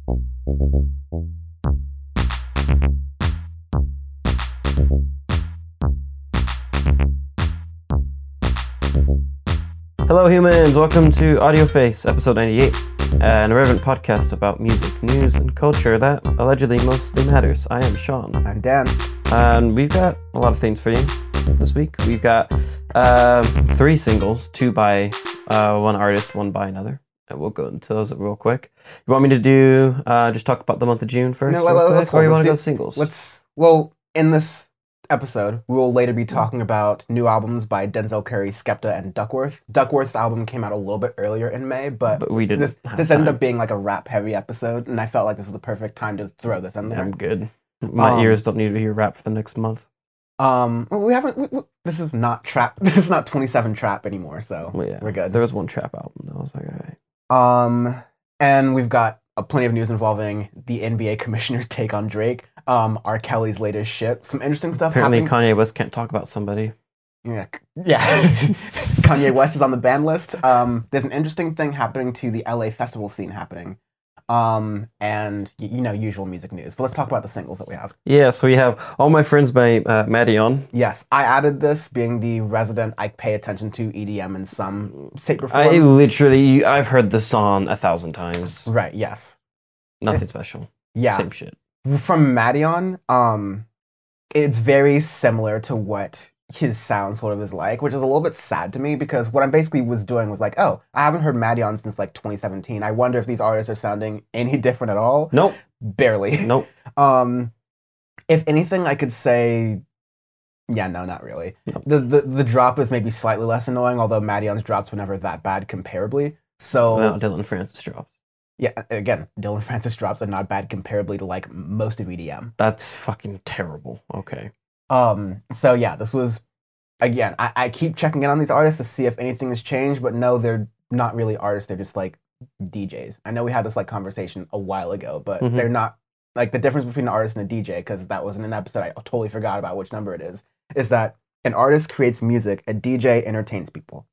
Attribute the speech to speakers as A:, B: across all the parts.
A: Hello humans, welcome to Audio Face, episode 98, an irreverent podcast about music, news, and culture that allegedly mostly matters. I am Sean.
B: I'm Dan.
A: And we've got a lot of things for you this week. We've got 3 singles, 2 by one artist, 1 by another. And we'll go into those real quick. You want me to do, just talk about the month of June first?
B: No,
A: let's or you want to go singles?
B: In this episode, we will later be talking about new albums by Denzel Curry, Skepta, and Duckworth. Duckworth's album came out a little bit earlier in May, but
A: we didn't.
B: This ended up being like a rap-heavy episode, and I felt like this is the perfect time to throw this in there.
A: I'm good. My ears don't need to hear rap for the next month.
B: We haven't. This is not trap. This is not 27 Trap anymore, so we're good.
A: There was one trap album that was like, all
B: right. And we've got plenty of news involving the NBA commissioner's take on Drake. R. Kelly's latest shit. Some interesting stuff.
A: Apparently, Kanye West can't talk about somebody.
B: Yeah. Kanye West is on the ban list. There's an interesting thing happening to the LA festival scene happening. And usual music news. But let's talk about the singles that we have.
A: Yeah, so we have All My Friends by Madeon.
B: Yes, I added this being the resident. I pay attention to EDM in some shape or form.
A: I've heard this song 1,000 times.
B: Right. Yes.
A: Nothing special.
B: Yeah.
A: Same shit.
B: From Madeon, it's very similar to what his sound sort of is like, which is a little bit sad to me because what I basically was doing was like, oh, I haven't heard Madeon since like 2017. I wonder if these artists are sounding any different at all.
A: Nope.
B: Barely.
A: Nope.
B: If anything, I could say, yeah, no, not really. Nope. The drop is maybe slightly less annoying, although Madeon's drops were never that bad comparably. So
A: well, Dillon Francis drops.
B: Yeah, again, Dillon Francis drops are not bad comparably to like most of EDM.
A: That's fucking terrible. Okay.
B: So yeah, this was, again, I keep checking in on these artists to see if anything has changed, but no, they're not really artists, they're just like DJs. I know we had this like conversation a while ago, but they're not, like the difference between an artist and a DJ, because that was in an episode, I totally forgot about which number it is that an artist creates music, a DJ entertains people.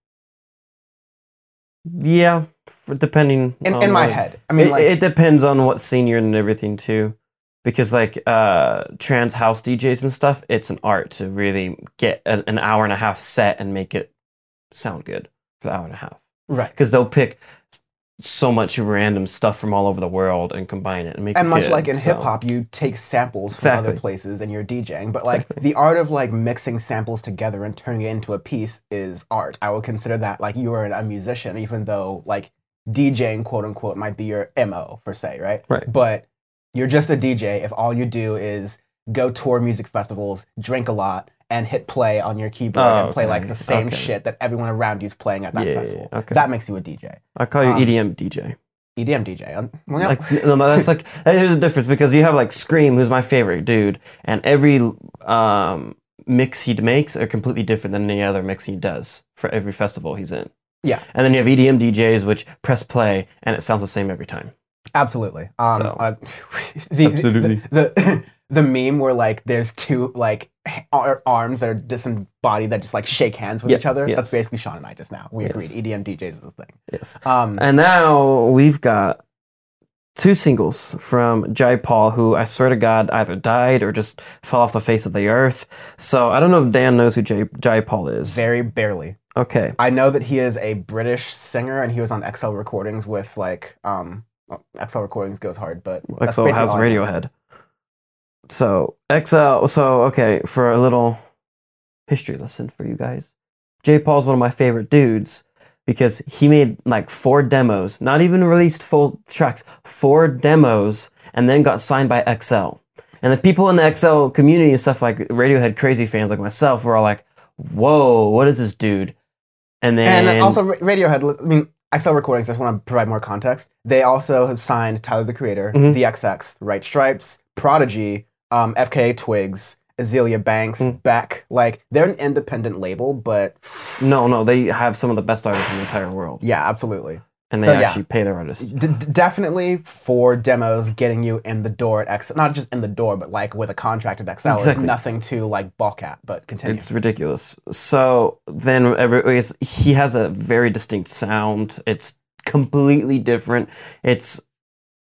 A: Yeah, depending
B: in my head. I mean,
A: it depends on what scene you're in and everything too, because like trance house DJs and stuff, it's an art to really get an hour and a half set and make it sound good for the hour and a half.
B: Right.
A: Because they'll pick so much random stuff from all over the world and combine it and make it
B: and much
A: good,
B: like in hip hop, you take samples from other places and you're DJing, but like the art of like mixing samples together and turning it into a piece is art. I would consider that like you are a musician, even though like DJing quote unquote might be your MO per se, right?
A: Right.
B: But you're just a DJ if all you do is go tour music festivals, drink a lot, and hit play on your keyboard and play like the same shit that everyone around you is playing at that festival.
A: Okay.
B: That makes you a DJ.
A: I call you EDM DJ.
B: EDM DJ.
A: That's like, here's the difference, because you have like Scream, who's my favorite dude, and every mix he makes are completely different than any other mix he does for every festival he's in.
B: Yeah.
A: And then you have EDM DJs, which press play, and it sounds the same every time.
B: Absolutely.
A: Absolutely.
B: The meme where like there's two like arms that are disembodied that just like shake hands with each other. Yes. That's basically Sean and I just now. We agreed. EDM DJs is the thing.
A: Yes. And now we've got 2 singles from Jai Paul, who I swear to God either died or just fell off the face of the earth. So I don't know if Dan knows who Jai Paul is.
B: Very barely.
A: Okay.
B: I know that he is a British singer and he was on XL Recordings with like XL Recordings goes hard, but
A: XL has Radiohead. So okay, for a little history lesson for you guys. Jai Paul's one of my favorite dudes because he made like 4 demos, not even released full tracks, 4 demos, and then got signed by XL. And the people in the XL community and stuff, like Radiohead crazy fans like myself, were all like, whoa, what is this dude? And
B: also Radiohead, I mean, XL Recordings, I just want to provide more context. They also have signed Tyler, the Creator, The XX, The White Stripes, Prodigy, FKA Twigs, Azealia Banks, Beck. Like, they're an independent label, but...
A: No, they have some of the best artists in the entire world.
B: Yeah, absolutely.
A: And they actually pay their artists.
B: Definitely 4 demos getting you in the door at XL. Not just in the door, but like with a contract at XL. Exactly. Is nothing to like balk at, but continue.
A: It's ridiculous. So then he has a very distinct sound. It's completely different. It's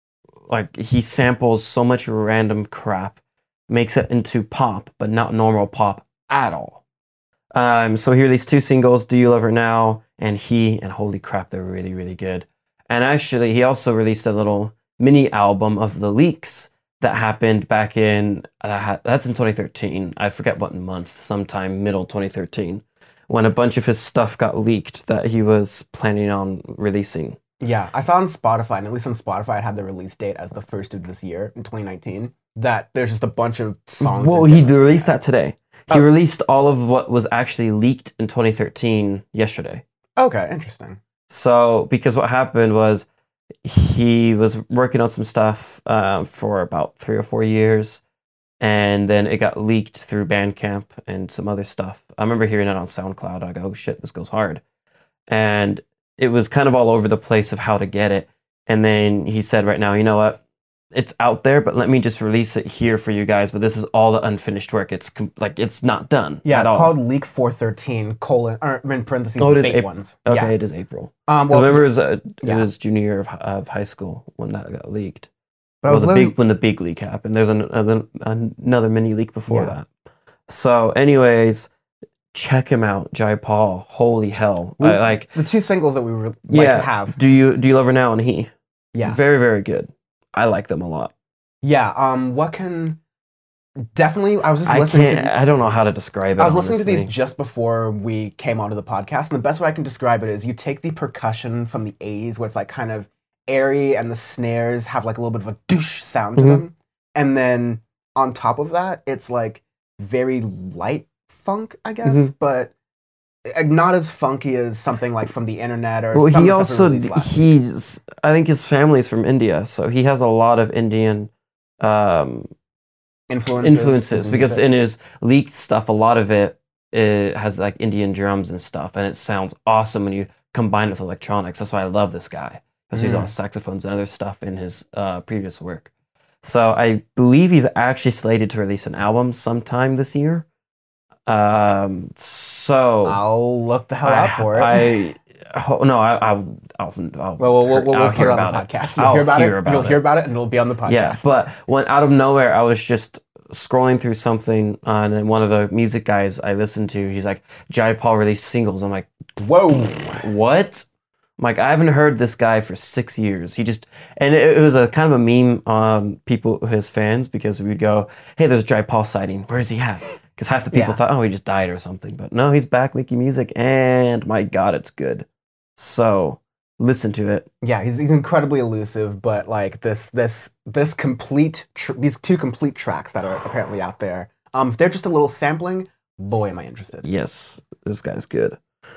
A: like he samples so much random crap, makes it into pop, but not normal pop at all. So he released 2 singles, Do You Love Her Now and holy crap, they're really, really good. And actually, he also released a little mini album of the leaks that happened back in, that's in 2013. I forget what month, sometime middle 2013, when a bunch of his stuff got leaked that he was planning on releasing.
B: Yeah, I saw on Spotify, and at least on Spotify, it had the release date as the 1st of this year, in 2019, that there's just a bunch of songs.
A: Well, he released that today. He released all of what was actually leaked in 2013 yesterday.
B: Okay, interesting.
A: So, because what happened was he was working on some stuff for about 3 or 4 years, and then it got leaked through Bandcamp and some other stuff. I remember hearing it on SoundCloud. I go, oh shit, this goes hard. And it was kind of all over the place of how to get it. And then he said, right now, you know what? It's out there, but let me just release it here for you guys. But this is all the unfinished work. It's it's not done.
B: Yeah, it's called Leak 413 : or in parentheses,
A: it is
B: bait ones.
A: Okay,
B: yeah.
A: It is April.
B: Well,
A: remember, it was junior year of high school when that got leaked.
B: But
A: when the big leak happened. There's another mini leak before that. So, anyways, check him out, Jai Paul. Holy hell! Like
B: the 2 singles that we have.
A: Do you Love Her Now and He?
B: Yeah,
A: very, very good. I like them a lot.
B: Yeah. Definitely, I was just listening to...
A: I don't know how to describe it,
B: I was listening to these just before we came onto the podcast, and the best way I can describe it is you take the percussion from the 80s, where it's like kind of airy, and the snares have like a little bit of a douche sound to them, and then on top of that, it's like very light funk, I guess, but not as funky as something like from the internet or.
A: Well, he also I think his family's from India, so he has a lot of Indian influences because in his leaked stuff, a lot of it has like Indian drums and stuff, and it sounds awesome when you combine it with electronics. That's why I love this guy, because he's on saxophones and other stuff in his previous work. So I believe he's actually slated to release an album sometime this year. So
B: I'll look the hell out for it.
A: I'll
B: we'll put it on the podcast. You'll hear about it, and it'll be on the podcast.
A: Yeah, but when out of nowhere, I was just scrolling through something, and then one of the music guys I listened to, he's like, Jai Paul released singles. I'm like, whoa, what? I'm like, I haven't heard this guy for 6 years. And it was a kind of a meme on his fans, because we'd go, hey, there's a Jai Paul sighting. Where is he at? Because half the people thought, oh, he just died or something. But no, he's back making music, and my God, it's good. So listen to it.
B: Yeah, he's incredibly elusive, but like these 2 complete tracks that are apparently out there. They're just a little sampling. Boy, am I interested.
A: Yes, this guy's good.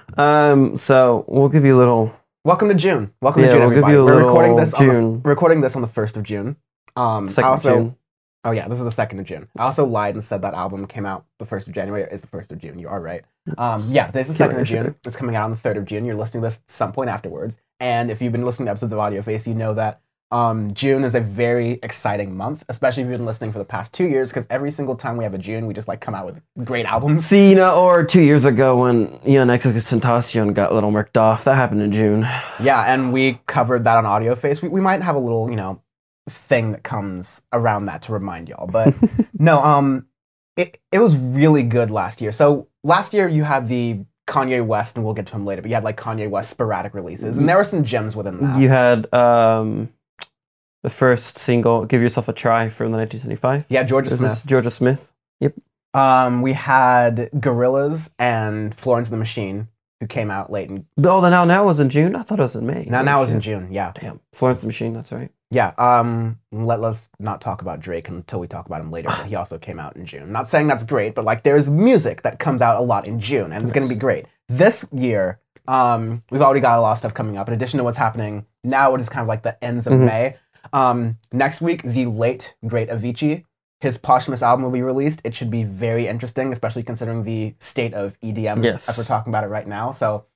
A: So we'll give you a little.
B: Welcome to June. Welcome to June, everybody. We're recording this on the 1st of June.
A: 2nd of June.
B: Oh yeah, this is the 2nd of June. I also lied and said that album came out the 1st of January. It is the 1st of June. You are right. Yeah, this is the 2nd of June. It's coming out on the 3rd of June. You're listening to this at some point afterwards. And if you've been listening to episodes of Audio Face, you know that June is a very exciting month, especially if you've been listening for the past 2 years, because every single time we have a June, we just like come out with great albums.
A: See, or 2 years ago when Tentacion got a little murked off. That happened in June.
B: Yeah, and we covered that on Audio Face. We might have a little, thing that comes around that to remind y'all. But no, it was really good last year. So last year you had the Kanye West, and we'll get to him later, but you had like Kanye West sporadic releases, and there were some gems within that.
A: You had the first single, Give Yourself a Try, from the 1975.
B: Yeah, Georgia Smith.
A: Yep.
B: We had Gorillaz and Florence and the Machine, who came out late.
A: The Now was in June? I thought it was in May.
B: Now was in June, yeah.
A: Damn. Florence and the Machine, that's right.
B: Yeah, let's not talk about Drake until we talk about him later, but he also came out in June. Not saying that's great, but like there's music that comes out a lot in June, and it's going to be great. This year, we've already got a lot of stuff coming up. In addition to what's happening now, it is kind of like the ends of May. Next week, the late, great Avicii, his posthumous album will be released. It should be very interesting, especially considering the state of EDM as we're talking about it right now. So,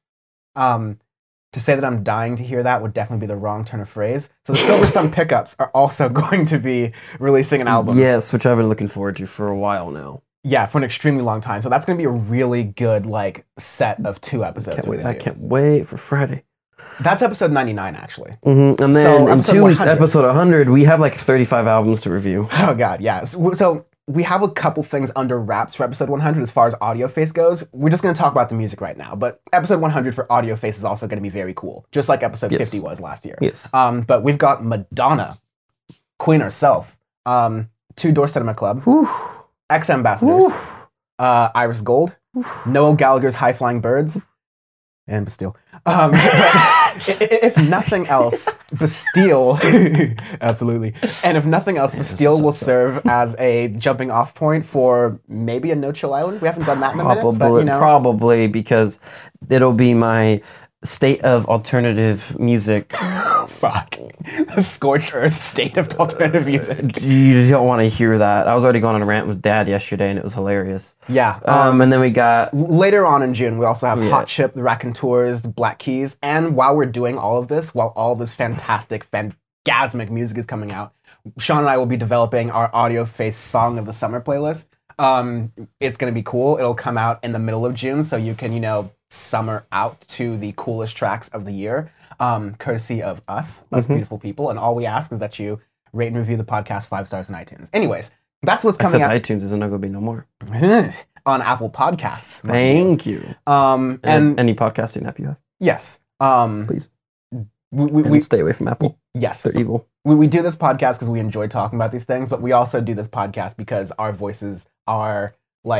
B: to say that I'm dying to hear that would definitely be the wrong turn of phrase. So the Silver Sun Pickups are also going to be releasing an album.
A: Yes, which I've been looking forward to for a while now.
B: Yeah, for an extremely long time. So that's going to be a really good set of 2 episodes.
A: I can't wait for Friday.
B: That's episode 99, actually.
A: And then
B: So,
A: in
B: episode
A: 2 weeks,
B: 100.
A: episode 100, we have like 35 albums to review.
B: Oh, God, yeah. So we have a couple things under wraps for episode 100 as far as Audio Face goes. We're just going to talk about the music right now. But episode 100 for Audio Face is also going to be very cool, just like episode 50 was last year.
A: Yes.
B: But we've got Madonna, Queen herself, Two Door Cinema Club, X Ambassadors, Iris Gold, Noel Gallagher's High Flying Birds, and Bastille. If nothing else, Bastille, absolutely. And if nothing else, Bastille will serve as a jumping off point for maybe a No Chill Island. We haven't done that in a minute, but, you know.
A: Probably, because it'll be my state of alternative music.
B: Fuck. The scorched earth state of alternative music.
A: You don't want to hear that. I was already going on a rant with Dad yesterday, and it was hilarious.
B: Yeah.
A: And then we got...
B: Later on in June, we also have Hot Chip, the Raconteurs, the Black Keys, and while we're doing all of this, while all this fantastic, fangasmic music is coming out, Sean and I will be developing our Audio Face Song of the Summer playlist. It's going to be cool. It'll come out in the middle of June, so you can, summer out to the coolest tracks of the year, courtesy of us beautiful people. And all we ask is that you rate and review the podcast 5 stars on iTunes. Anyways, that's what's coming out.
A: iTunes isn't going to be no more.
B: On Apple Podcasts.
A: Thank you.
B: And
A: any podcasting app you have.
B: Yes.
A: Please.
B: We
A: stay away from Apple.
B: Yes.
A: They're evil.
B: We do this podcast because we enjoy talking about these things, but we also do this podcast because our voices are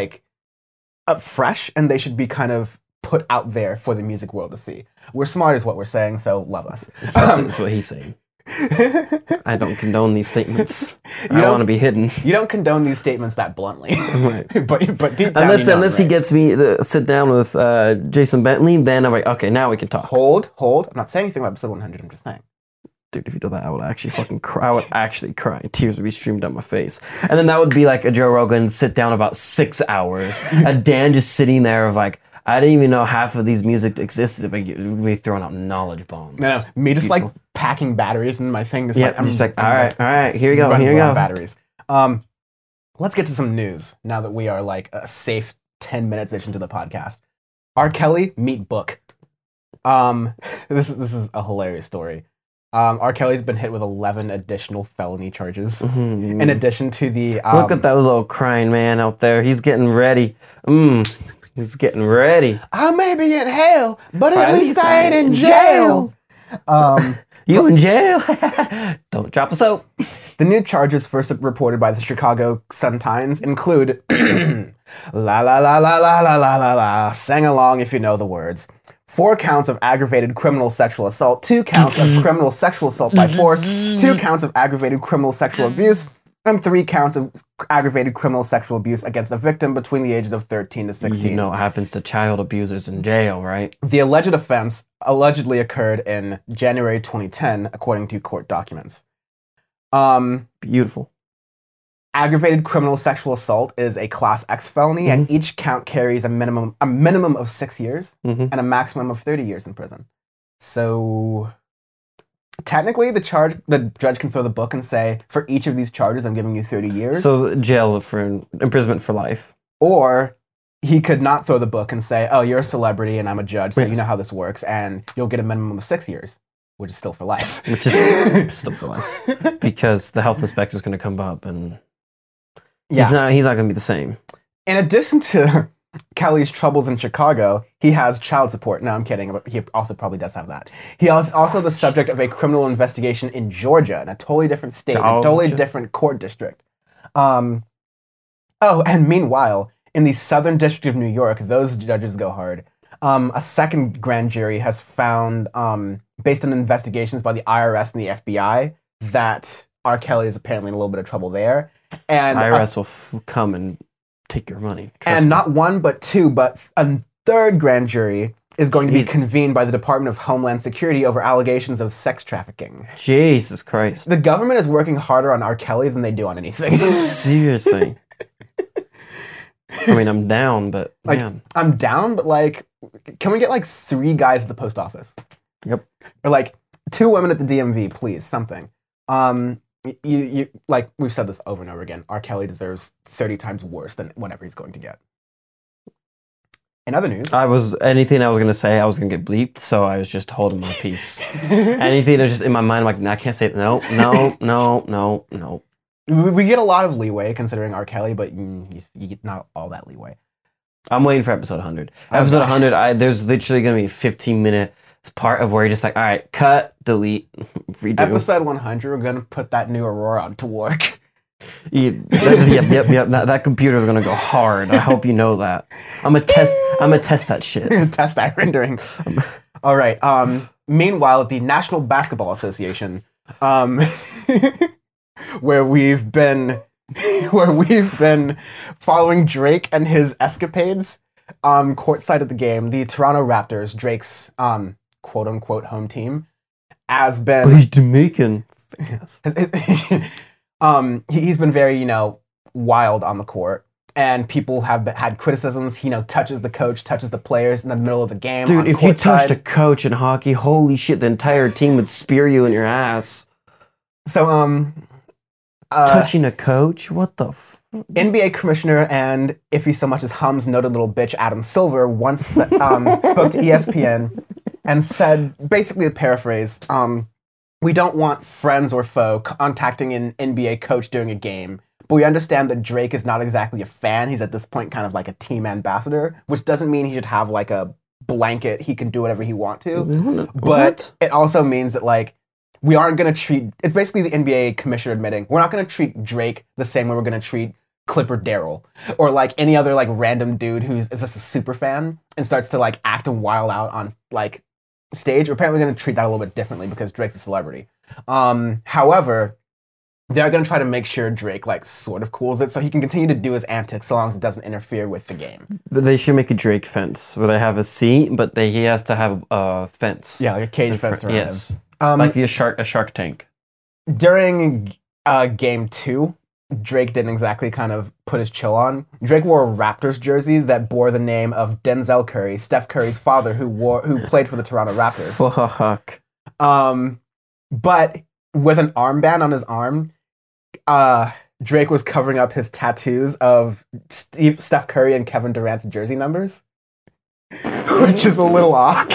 B: fresh and they should be kind of put out there for the music world to see. We're smart is what we're saying, so love us.
A: That's what he's saying. I don't condone these statements. I don't want to be hidden.
B: You don't condone these statements that bluntly. Right. but deep down
A: unless he gets me to sit down with Jason Bentley, then I'm like, okay, now we can talk.
B: Hold. I'm not saying anything about episode 100, I'm just saying.
A: Dude, if you do that, I would actually fucking cry. I would actually cry. Tears would be streamed down my face. And then that would be like a Joe Rogan sit down about 6 hours. A Dan just sitting there of like, I didn't even know half of these music existed, but you'd be throwing out knowledge bombs.
B: No, me just like packing batteries in my thing. Just
A: all right, here we go.
B: Batteries. Let's get to some news now that we are like a safe 10 minutes into the podcast. R. Kelly, meet book. This is a hilarious story. R. Kelly's been hit with 11 additional felony charges. Mm-hmm. In addition to the...
A: Look at that little crying man out there. He's getting ready. He's getting ready.
B: I may be in hell, but at least I ain't in jail.
A: You in jail? Don't drop a soap.
B: The new charges first reported by the Chicago Sun-Times include la la la la la la la la la. Sing along if you know the words. 4 counts of aggravated criminal sexual assault, 2 counts of criminal sexual assault by force, 2 counts of aggravated criminal sexual abuse, and 3 counts of aggravated criminal sexual abuse against a victim between the ages of 13 to 16.
A: You know what happens to child abusers in jail, right?
B: The alleged offense allegedly occurred in January 2010, according to court documents.
A: Beautiful.
B: Aggravated criminal sexual assault is a Class X felony, and each count carries a minimum of 6 years and a maximum of 30 years in prison. So... technically, the judge can throw the book and say, for each of these charges, I'm giving you 30 years.
A: So jail for imprisonment for life.
B: Or he could not throw the book and say, oh, you're a celebrity and I'm a judge, so you know how this works, and you'll get a minimum of 6 years, which is still for life.
A: Which is still for life. Because the health inspector's going to come up and he's not going to be the same. In
B: addition to Kelly's troubles in Chicago, he has child support. No, I'm kidding. But he also probably does have that. He is also the subject of a criminal investigation in Georgia, in a totally different state, a totally different court district. And meanwhile, in the Southern District of New York, those judges go hard. A second grand jury has found, based on investigations by the IRS and the FBI, that R. Kelly is apparently in a little bit of trouble there. And
A: IRS will come and take your money.
B: And me. Not one, but two, but a third grand jury is going to be convened by the Department of Homeland Security over allegations of sex trafficking.
A: Jesus Christ.
B: The government is working harder on R. Kelly than they do on anything.
A: Seriously. I mean, I'm down, but man.
B: I'm down, but can we get 3 guys at the post office?
A: Yep.
B: Or 2 women at the DMV, please, something. You we've said this over and over again, R. Kelly deserves 30 times worse than whatever he's going to get. In other news,
A: anything I was gonna say, I was gonna get bleeped, so I was just holding my peace. Anything that was just in my mind, I'm like, nah, I can't say it. No.
B: we get a lot of leeway considering R. Kelly, but you get not all that leeway.
A: I'm waiting for episode 100.
B: Okay.
A: Episode 100, there's literally gonna be a 15-minute part of where you're just like, all right, cut, delete, redo.
B: Episode 100, we're gonna put that new Aurora on to work.
A: Yep. That computer's gonna go hard. I hope you know that. I'm gonna test that shit.
B: Test that rendering. All right. Meanwhile, at the National Basketball Association, where we've been following Drake and his escapades, courtside of the game, the Toronto Raptors, Drake's quote unquote home team, has been.
A: But he's Jamaican. Yes.
B: He's been very, wild on the court, and people have had criticisms. He, touches the coach, touches the players in the middle of the game.
A: Dude, if you touched a coach in hockey, holy shit, the entire team would spear you in your ass.
B: So,
A: touching a coach? What the
B: NBA commissioner and, if he so much as hums, noted little bitch Adam Silver once spoke to ESPN and said, basically to paraphrase, we don't want friends or foe contacting an NBA coach during a game, but we understand that Drake is not exactly a fan. He's at this point kind of like a team ambassador, which doesn't mean he should have like a blanket. He can do whatever he wants to.
A: What?
B: But it also means that like we aren't going to treat, it's basically the NBA commissioner admitting, we're not going to treat Drake the same way we're going to treat Clipper Daryl or like any other like random dude is just a super fan and starts to like act and wild out on like stage. We're apparently going to treat that a little bit differently because Drake's a celebrity. However, they're going to try to make sure Drake like sort of cools it so he can continue to do his antics so long as it doesn't interfere with the game.
A: But they should make a Drake fence where they have a seat, but he has to have a fence.
B: Yeah, like a cage fence around
A: yes.
B: him.
A: Like a shark tank.
B: During game 2, Drake didn't exactly kind of put his chill on. Drake wore a Raptors jersey that bore the name of Denzel Curry, Steph Curry's father, who played for the Toronto Raptors.
A: Fuck.
B: But with an armband on his arm, Drake was covering up his tattoos of Steph Curry and Kevin Durant's jersey numbers, which is a little awk.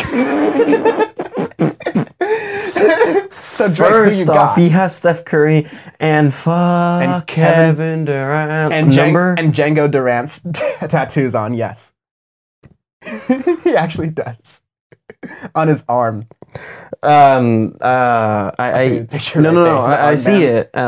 B: So Drake,
A: first off, he has Steph Curry and Kevin Durant
B: and
A: number
B: and Django Durant's tattoos on. Yes, he actually does on his arm.
A: No. I see it, and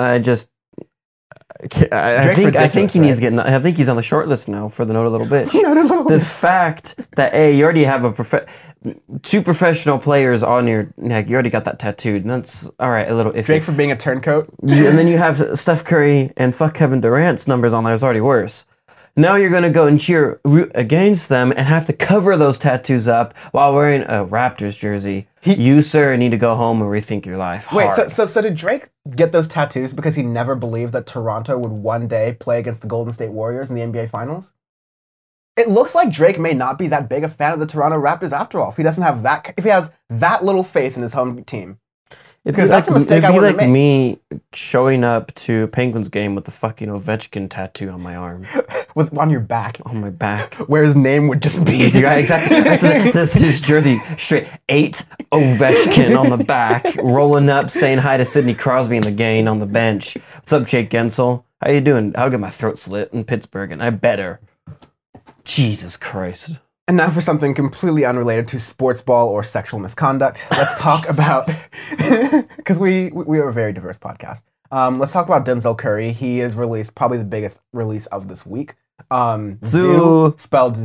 A: I think he needs to get. I think he's on the short list now for the Note a Little Bitch. The fact that you already have two professional players on your neck, you already got that tattooed, and that's all right. A little iffy.
B: Drake for being a turncoat,
A: and then you have Steph Curry and Kevin Durant's numbers on there. It's already worse. Now you're gonna go and cheer against them and have to cover those tattoos up while wearing a Raptors jersey. You, sir, need to go home and rethink your life.
B: Wait, so did Drake get those tattoos because he never believed that Toronto would one day play against the Golden State Warriors in the NBA Finals? It looks like Drake may not be that big a fan of the Toronto Raptors after all. If he has that little faith in his home team. Because that's a mistake I wouldn't make.
A: It'd be like me showing up to a Penguins game with the fucking Ovechkin tattoo on my arm.
B: On your back.
A: On my back.
B: Where his name would just be.
A: Right, exactly. That's his jersey. Straight 8 Ovechkin on the back, rolling up, saying hi to Sidney Crosby in the game on the bench. What's up, Jake Gensel? How you doing? I'll get my throat slit in Pittsburgh, and I better. Jesus Christ.
B: And now for something completely unrelated to sports ball or sexual misconduct. Let's talk about, because we are a very diverse podcast. Let's talk about Denzel Curry. He is released, probably the biggest release of this week. Zoo, spelled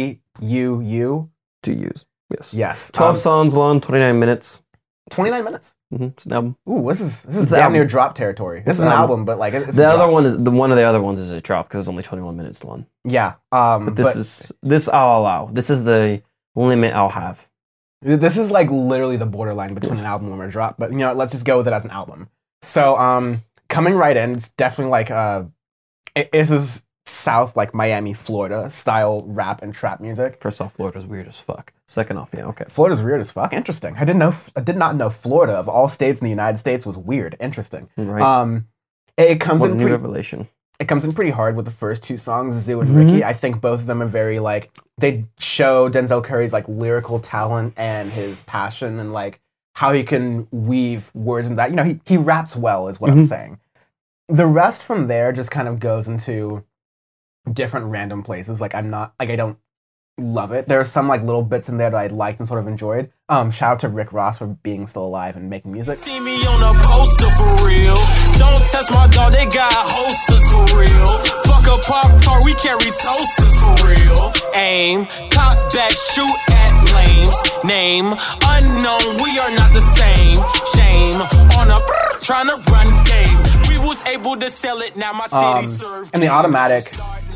B: Z-U-U.
A: 2 U's, yes.
B: Yes.
A: 12 songs long, 29 minutes.
B: 29 minutes?
A: Mm-hmm. It's an album.
B: Ooh, this is damn near drop territory. This is an album, but like it's
A: the other one is one of the other ones is a drop because it's only 21 minutes long.
B: Yeah.
A: But this I'll allow. This is the limit I'll have.
B: This is like literally the borderline between an album and a drop. But let's just go with it as an album. So coming right in, it's definitely like this is South, like Miami, Florida style rap and trap music.
A: First off, Florida's weird as fuck. Second off, yeah, okay.
B: Florida's weird as fuck. Interesting. I did not know Florida of all states in the United States was weird. Interesting.
A: Right.
B: It comes
A: what
B: in
A: a new revelation.
B: it comes in pretty hard with the first two songs, Zoo and
A: Mhm.
B: Ricky. I think both of them are very like they show Denzel Curry's like lyrical talent and his passion and like how he can weave words in that. You know, he raps well, is what I'm
A: Mhm.
B: saying. The rest from there just kind of goes into different random places. Like I'm not like I don't love it. There are some like little bits in there that I liked and sort of enjoyed. Shout out to Rick Ross for being still alive and making music.
C: See me on a poster for real. Don't test my dog, they got hosters for real. Fuck a Pop-Tart, we carry toasters for real. Aim, cock back, shoot at lames. Name, unknown, we are not the same. Shame, on a trying to run game. We was able to sell it, now my city served.
B: And the Automatic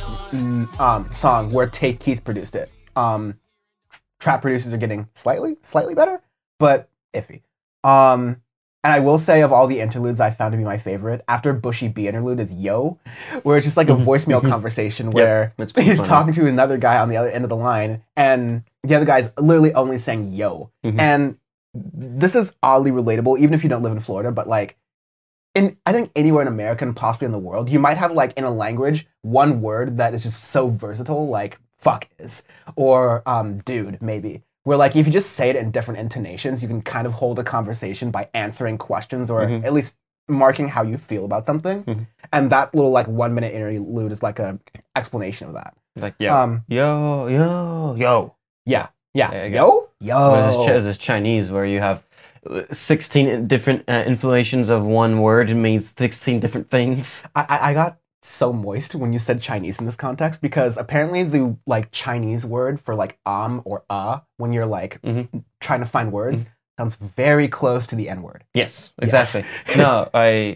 B: song where Take Keith produced it. Trap producers are getting slightly better, but iffy. And I will say, of all the interludes I found to be my favorite, after Bushy B interlude is Yo, where it's just like a voicemail conversation where
A: it's pretty
B: he's
A: funny.
B: talking to another guy on the other end of the line, and the other guy's literally only saying Yo. And this is oddly relatable, even if you don't live in Florida, but like, I think anywhere in America and possibly in the world, you might have like in a language one word that is just so versatile, like fuck is, or dude, maybe. Where like if you just say it in different intonations, you can kind of hold a conversation by answering questions or at least marking how you feel about something. And that little like 1 minute interlude is like a explanation of that.
A: Like yo, yo.
B: Yeah.
A: There you go.
B: Yo.
A: What is this Chinese where you have 16 different inflations of one word and means 16 different things?
B: I got so moist when you said Chinese in this context because apparently the like Chinese word for like or when you're like trying to find words sounds very close to the N word.
A: Yes, exactly. No, I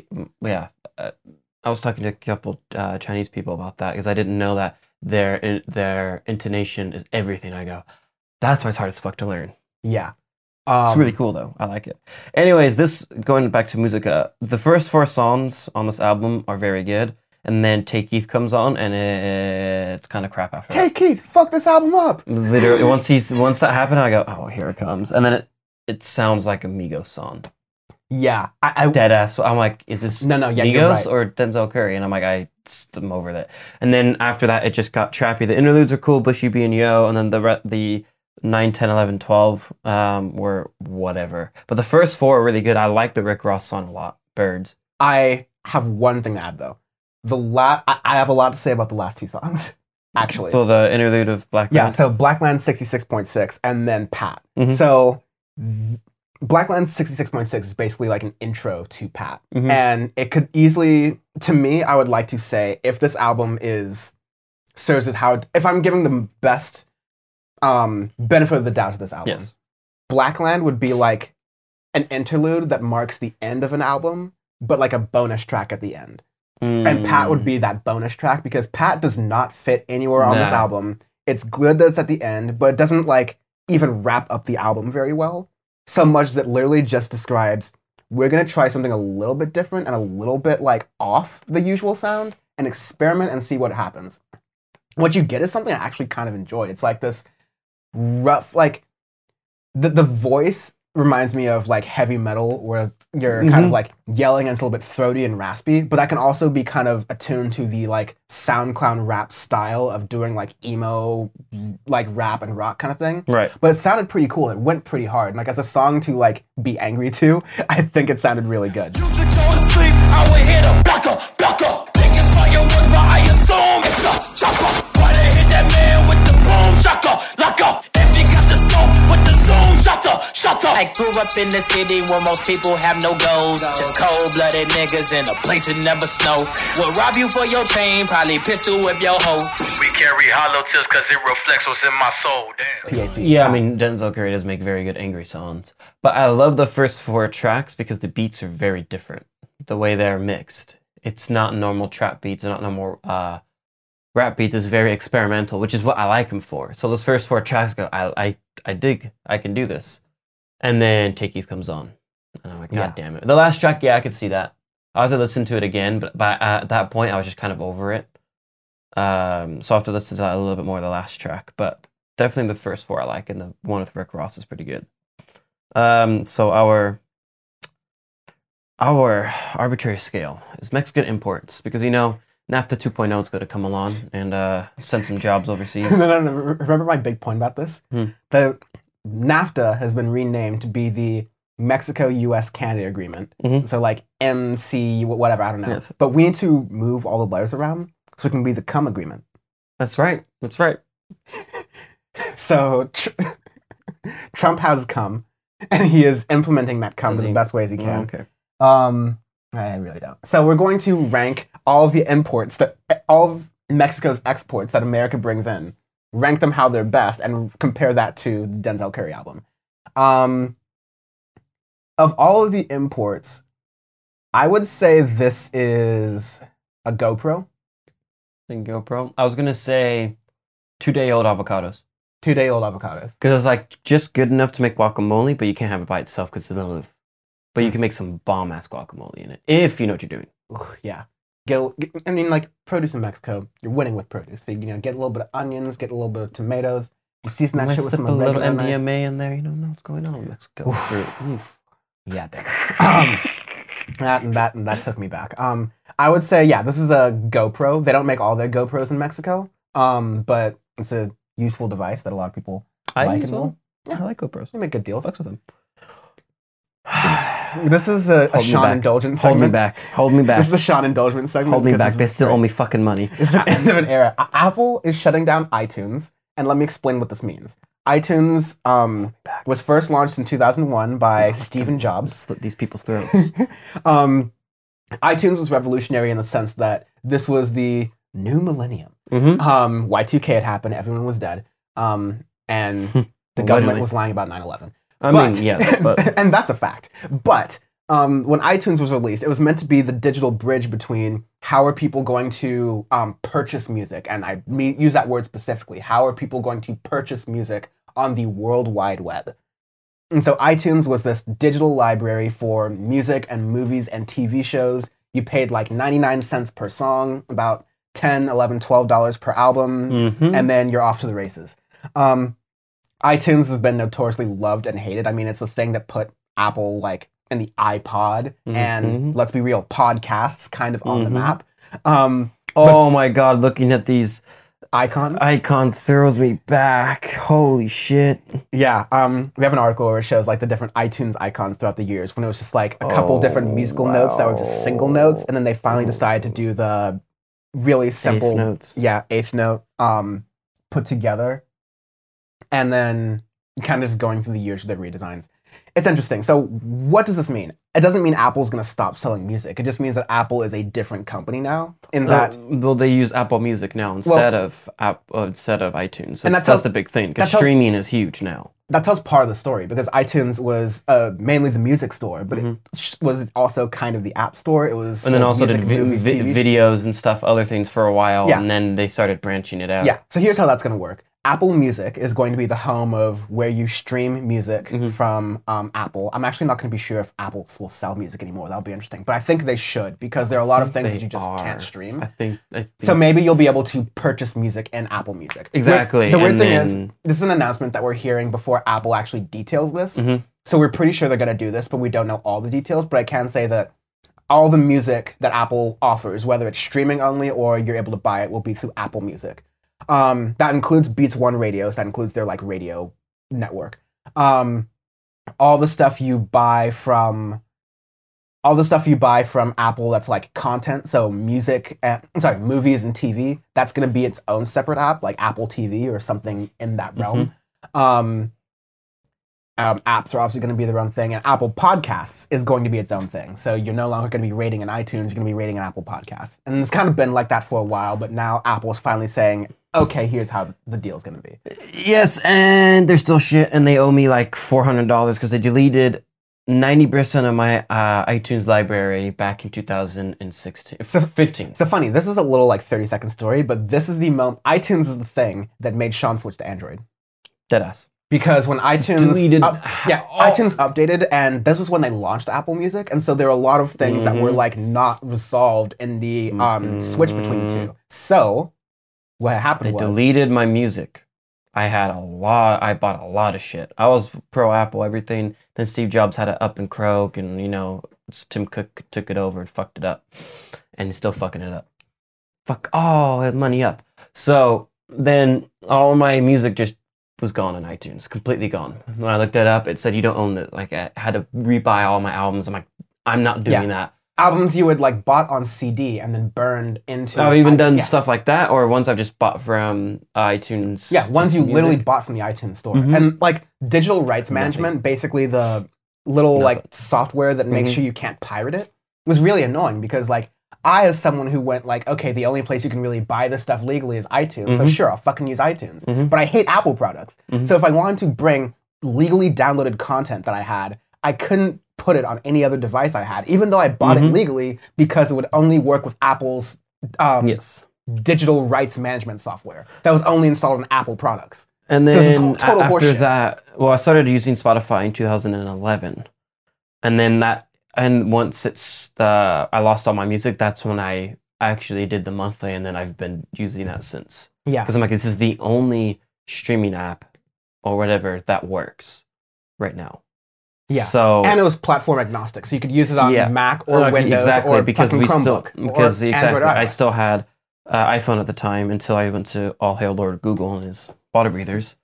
A: was talking to a couple Chinese people about that because I didn't know that their intonation is everything. I go, that's why it's hard as fuck to learn.
B: Yeah.
A: It's really cool though. I like it. Anyways, going back to Musica, the first 4 songs on this album are very good. And then Take Keith comes on, and it's kind of crap after that.
B: Take Keith, fuck this album up.
A: Literally, once that happened, I go, oh, here it comes. And then it sounds like a Migos song.
B: Yeah. I
A: Dead ass. I'm like, is this
B: yeah,
A: Migos
B: you're right.
A: or Denzel Curry? And I'm like, I'm over that. And then after that, it just got trappy. The interludes are cool, Bushy B and Yo, and then the 9, 10, 11, 12 were whatever. But the first 4 are really good. I like the Rick Ross song a lot, Birds.
B: I have one thing to add though. I have a lot to say about the last 2 songs, actually.
A: So the interlude of Black
B: Yeah,
A: Man.
B: so Blackland 66.6 and then Pat.
A: Mhm.
B: So Blackland 66.6 is basically like an intro to Pat.
A: Mhm.
B: And it could easily, to me, I would like to say, if this album serves as if I'm giving the best benefit of the doubt to this album,
A: Yes.
B: Blackland would be like an interlude that marks the end of an album, but like a bonus track at the end. And Pat would be that bonus track because Pat does not fit anywhere on this
A: Nah.
B: album. It's good that it's at the end, but it doesn't like even wrap up the album very well. So much that literally just describes we're gonna try something a little bit different and a little bit like off the usual sound and experiment and see what happens. What you get is something I actually kind of enjoyed. It's like this rough, like the voice reminds me of like heavy metal where you're kind of like yelling and it's a little bit throaty and raspy, but that can also be kind of attuned to the like SoundCloud rap style of doing like emo, like rap and rock kind of thing.
A: Right.
B: But it sounded pretty cool. It went pretty hard. And like as a song to like be angry to, I think it sounded really good.
C: Used to go to sleep, I would hit a blocker. Think it's fireworks, but I assume it's a chopper. Why they hit that man with the boom shaka? Lock up. If you got the scope with the zoom, shut up. I grew up in the city where most people have no goals. Just cold-blooded niggas in a place that never snow. Will rob you for your chain, probably pistol whip your hoe. We carry hollow tips cause it reflects what's in my soul. Damn.
B: PhD.
A: Yeah, I mean, Denzel Curry does make very good angry songs. But I love the first 4 tracks because the beats are very different. The way they're mixed. It's not normal trap beats, not normal rap beats. Is very experimental, which is what I like him for. So those first 4 tracks go, I dig, I can do this. And then Take Keith comes on. And I'm like, God damn it. The last track, yeah, I could see that. I have to listen to it again, but at that point, I was just kind of over it. So I have to listen to that a little bit more, the last track. But definitely the first 4 I like, and the one with Rick Ross is pretty good. So our arbitrary scale is Mexican imports, because, you know, NAFTA 2.0 is going to come along and send some jobs overseas.
B: No. Remember my big point about this? The NAFTA has been renamed to be the Mexico-U.S.-Canada agreement. So like MC, whatever, I don't know.
A: Yes.
B: But we need to move all the letters around so it can be the CUM agreement.
A: That's right. That's right.
B: So Trump has CUM, and he is implementing that CUM
A: Does
B: in
A: he?
B: the best ways he can.
A: Okay.
B: I really don't. So we're going to rank all of the imports, all of Mexico's exports that America brings in, rank them how they're best, and compare that to the Denzel Curry album. Of all of the imports, I would say this is a GoPro.
A: Then GoPro. I was going to say 2-day-old avocados.
B: 2-day-old avocados.
A: Because it's like just good enough to make guacamole, but you can't have it by itself because it doesn't live. But you can make some bomb-ass guacamole in it, if you know what you're doing.
B: Ugh, yeah. I mean, like, produce in Mexico, you're winning with produce. So, you know, get a little bit of onions, get a little bit of tomatoes. You season that shit with
A: Slip
B: some
A: a little
B: oregano.
A: MDMA in there, you don't know what's going on in Mexico. Oof.
B: Yeah, that took me back. I would say, yeah, this is a GoPro. They don't make all their GoPros in Mexico, but it's a useful device that a lot of people like and will.
A: I like GoPros.
B: They make good deals.
A: Fucks with them.
B: This is a
A: Hold me
B: Sean
A: back.
B: Indulgent
A: Hold me
B: segment.
A: back. Hold me back.
B: This is a Sean Indulgent segment.
A: Hold me
B: because
A: back.
B: this
A: They
B: is
A: still
B: great.
A: owe me fucking money.
B: It's the end of an era. Apple is shutting down iTunes, and let me explain what this means. iTunes was first launched in 2001 by Stephen Jobs.
A: Slit these people's throats.
B: iTunes was revolutionary in the sense that this was the new millennium.
A: Mm-hmm.
B: Y2K had happened, everyone was dead, and the government
A: Allegedly.
B: was lying about 9/11.
A: I mean, yes, but
B: and that's a fact. But when iTunes was released, it was meant to be the digital bridge between how are people going to purchase music, and I use that word specifically. How are people going to purchase music on the World Wide Web? And so iTunes was this digital library for music and movies and TV shows. You paid like 99 cents per song, about $10, $11, $12 per album,
A: Mhm.
B: and then you're off to the races. iTunes has been notoriously loved and hated. I mean, it's the thing that put Apple like in the iPod, and let's be real, podcasts kind of on the map.
A: Oh my god, looking at these
B: Icons.
A: icons throws me back. Holy shit.
B: Yeah, we have an article where it shows like the different iTunes icons throughout the years when it was just like a couple different musical notes that were just single notes, and then they finally decided to do the really simple
A: notes.
B: eighth note put together, and then kind of just going through the years with their redesigns. It's interesting. So what does this mean? It doesn't mean Apple's going to stop selling music. It just means that Apple is a different company now in that
A: Well, they use Apple Music now instead of iTunes. So
B: And
A: that's the big thing, because
B: that tells-
A: streaming is huge now.
B: that tells part of the story, because iTunes was mainly the music store, but it was also kind of the app store. It was
A: And then
B: sold
A: also did
B: music, movies, TV
A: videos and stuff, other things for a while,
B: Yeah.
A: and then they started branching it out.
B: Yeah, so here's how that's going to work. Apple Music is going to be the home of where you stream music from Apple. I'm actually not going to be sure if Apple will sell music anymore. That'll be interesting. But I think they should, because there are a lot of things that you just can't stream.
A: I think
B: So maybe you'll be able to purchase music in Apple Music.
A: Exactly,
B: The weird
A: and
B: thing is,
A: then-
B: this is an announcement that we're hearing before Apple actually details this.
A: Mm-hmm.
B: So we're pretty sure they're going to do this, but we don't know all the details. But I can say that all the music that Apple offers, whether it's streaming only or you're able to buy it, will be through Apple Music. That includes Beats One radios. That includes their like radio network. All the stuff you buy from Apple that's like content, so music, movies and TV, that's going to be its own separate app, like Apple TV or something in that realm. Apps are obviously going to be their own thing, and Apple Podcasts is going to be its own thing. So you're no longer going to be rating an iTunes, you're going to be rating an Apple Podcast. And it's kind of been like that for a while, but now Apple's finally saying, okay, here's how the deal's going to be.
A: Yes, and they're still shit, and they owe me like $400 because they deleted 90% of my iTunes library back in 2016, 15.
B: So funny, this is a little like 30-second story, but this is the moment, iTunes is the thing that made Sean switch to Android.
A: Deadass.
B: Because when iTunes
A: Deleted-
B: iTunes updated, and this was when they launched Apple Music, and so there are a lot of things that were like not resolved in the switch between the two. So what
A: They
B: happened was
A: deleted my music. I bought a lot of shit. I was pro Apple, everything. Then Steve Jobs had it up and croak, and Tim Cook took it over and fucked it up. And he's still fucking it up. fuck, oh, I had money up. So then all my music just was gone on iTunes, completely gone. When I looked it up, it said you don't own it. Like I had to rebuy all my albums. I'm like, I'm not doing that.
B: Albums you would like bought on CD and then burned into.
A: I've even done stuff like that, or ones I've just bought from iTunes.
B: Yeah, ones you
A: Music.
B: literally bought from the iTunes store. And like digital rights management, basically the little like software that makes sure you can't pirate it, was really annoying because like I, as someone who went like, okay, the only place you can really buy this stuff legally is iTunes, so sure, I'll fucking use iTunes. But I hate Apple products. So if I wanted to bring legally downloaded content that I had, I couldn't put it on any other device I had, even though I bought it legally, because it would only work with Apple's digital rights management software that was only installed on Apple products.
A: And
B: So it's this
A: then
B: whole total
A: after
B: horseshit.
A: that, well, I started using Spotify in 2011, and then once I lost all my music, that's when I actually did the monthly, and then I've been using that since.
B: Yeah.
A: Because I'm like, this is the only streaming app or whatever that works right now.
B: Yeah.
A: So
B: And it was platform agnostic, so you could use it on Mac or
A: Like,
B: Windows
A: exactly,
B: or
A: because
B: fucking
A: we still
B: Chromebook
A: because
B: or
A: exactly
B: Android or
A: I
B: iOS.
A: still had iPhone at the time until I went to All Hail Lord Google and his water breathers.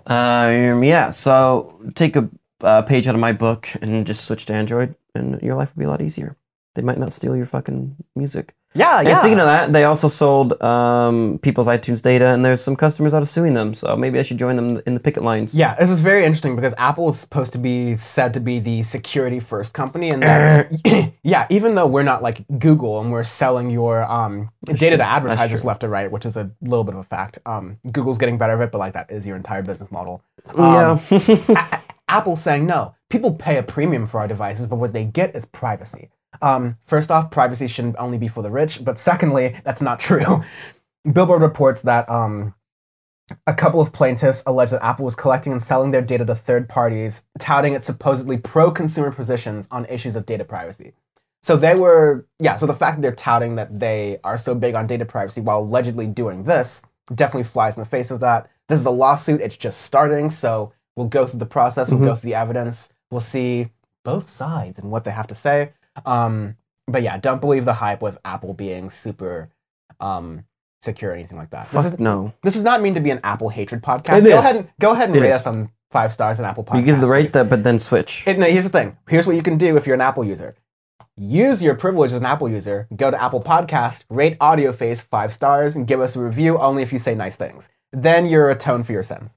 A: So take a page out of my book and just switch to Android, and your life will be a lot easier. They might not steal your fucking music.
B: Yeah,
A: And speaking of that, they also sold people's iTunes data, and there's some customers out of suing them. So maybe I should join them in the picket lines.
B: Yeah, this is very interesting because Apple is supposed to be said to be the security first company, and that, yeah, even though we're not like Google and we're selling your data to advertisers left or right, which is a little bit of a fact. Google's getting better at it, but like that is your entire business model. Apple's saying no. People pay a premium for our devices, but what they get is privacy. First off, privacy shouldn't only be for the rich, but secondly, that's not true. Billboard reports that a couple of plaintiffs allege that Apple was collecting and selling their data to third parties, touting its supposedly pro-consumer positions on issues of data privacy. So so the fact that they're touting that they are so big on data privacy while allegedly doing this definitely flies in the face of that. This is a lawsuit, it's just starting, so we'll go through the process, we'll go through the evidence, we'll see both sides and what they have to say. But yeah, don't believe the hype with Apple being super secure or anything like that.
A: No.
B: This does not mean to be an Apple hatred podcast. Go ahead and rate us on 5 stars on Apple Podcasts.
A: You can rate that, but then switch.
B: No, here's the thing. Here's what you can do if you're an Apple user. Use your privilege as an Apple user. Go to Apple Podcast, rate AudioFace 5 stars, and give us a review only if you say nice things. Then you're atoned for your sins.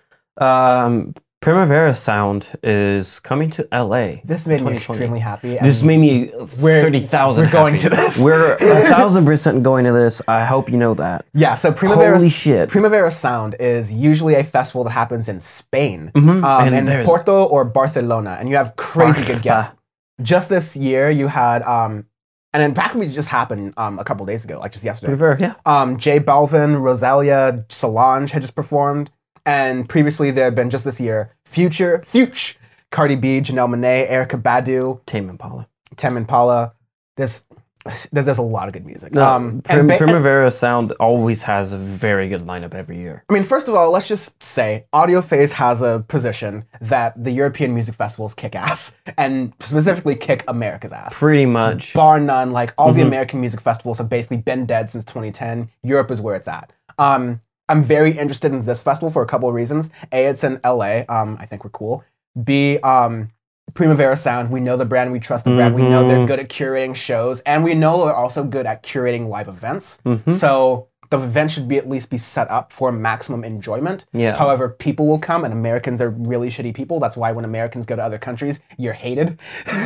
A: Primavera Sound is coming to LA.
B: This made me
A: 2020.
B: extremely happy.
A: This made me 30,000
B: We're going
A: happy.
B: to this.
A: We're 1,000% going to this. I hope you know that.
B: Yeah, so Primavera,
A: Holy shit.
B: Primavera Sound is usually a festival that happens in Spain,
A: And
B: in
A: there's-
B: Porto or Barcelona, and you have crazy good guests. Just this year, you had, and in fact, it just happened a couple days ago, like just yesterday.
A: Primavera, yeah.
B: J Balvin, Rosalia, Solange had just performed, and previously there had been just this year Future, Cardi B, Janelle Monáe, Erykah Badu,
A: Tame Impala.
B: Tame Impala. There's a lot of good music.
A: Primavera Sound always has a very good lineup every year.
B: I mean, first of all, let's just say AudioFace has a position that the European music festivals kick ass, and specifically kick America's ass.
A: Pretty much.
B: Bar none, like all the American music festivals have basically been dead since 2010. Europe is where it's at. I'm very interested in this festival for a couple of reasons. A, it's in LA. I think we're cool. B, Primavera Sound, we know the brand, we trust the brand, we know they're good at curating shows, and we know they're also good at curating live events. So the event should at least be set up for maximum enjoyment.
A: Yeah.
B: However, people will come, and Americans are really shitty people. That's why when Americans go to other countries, you're hated.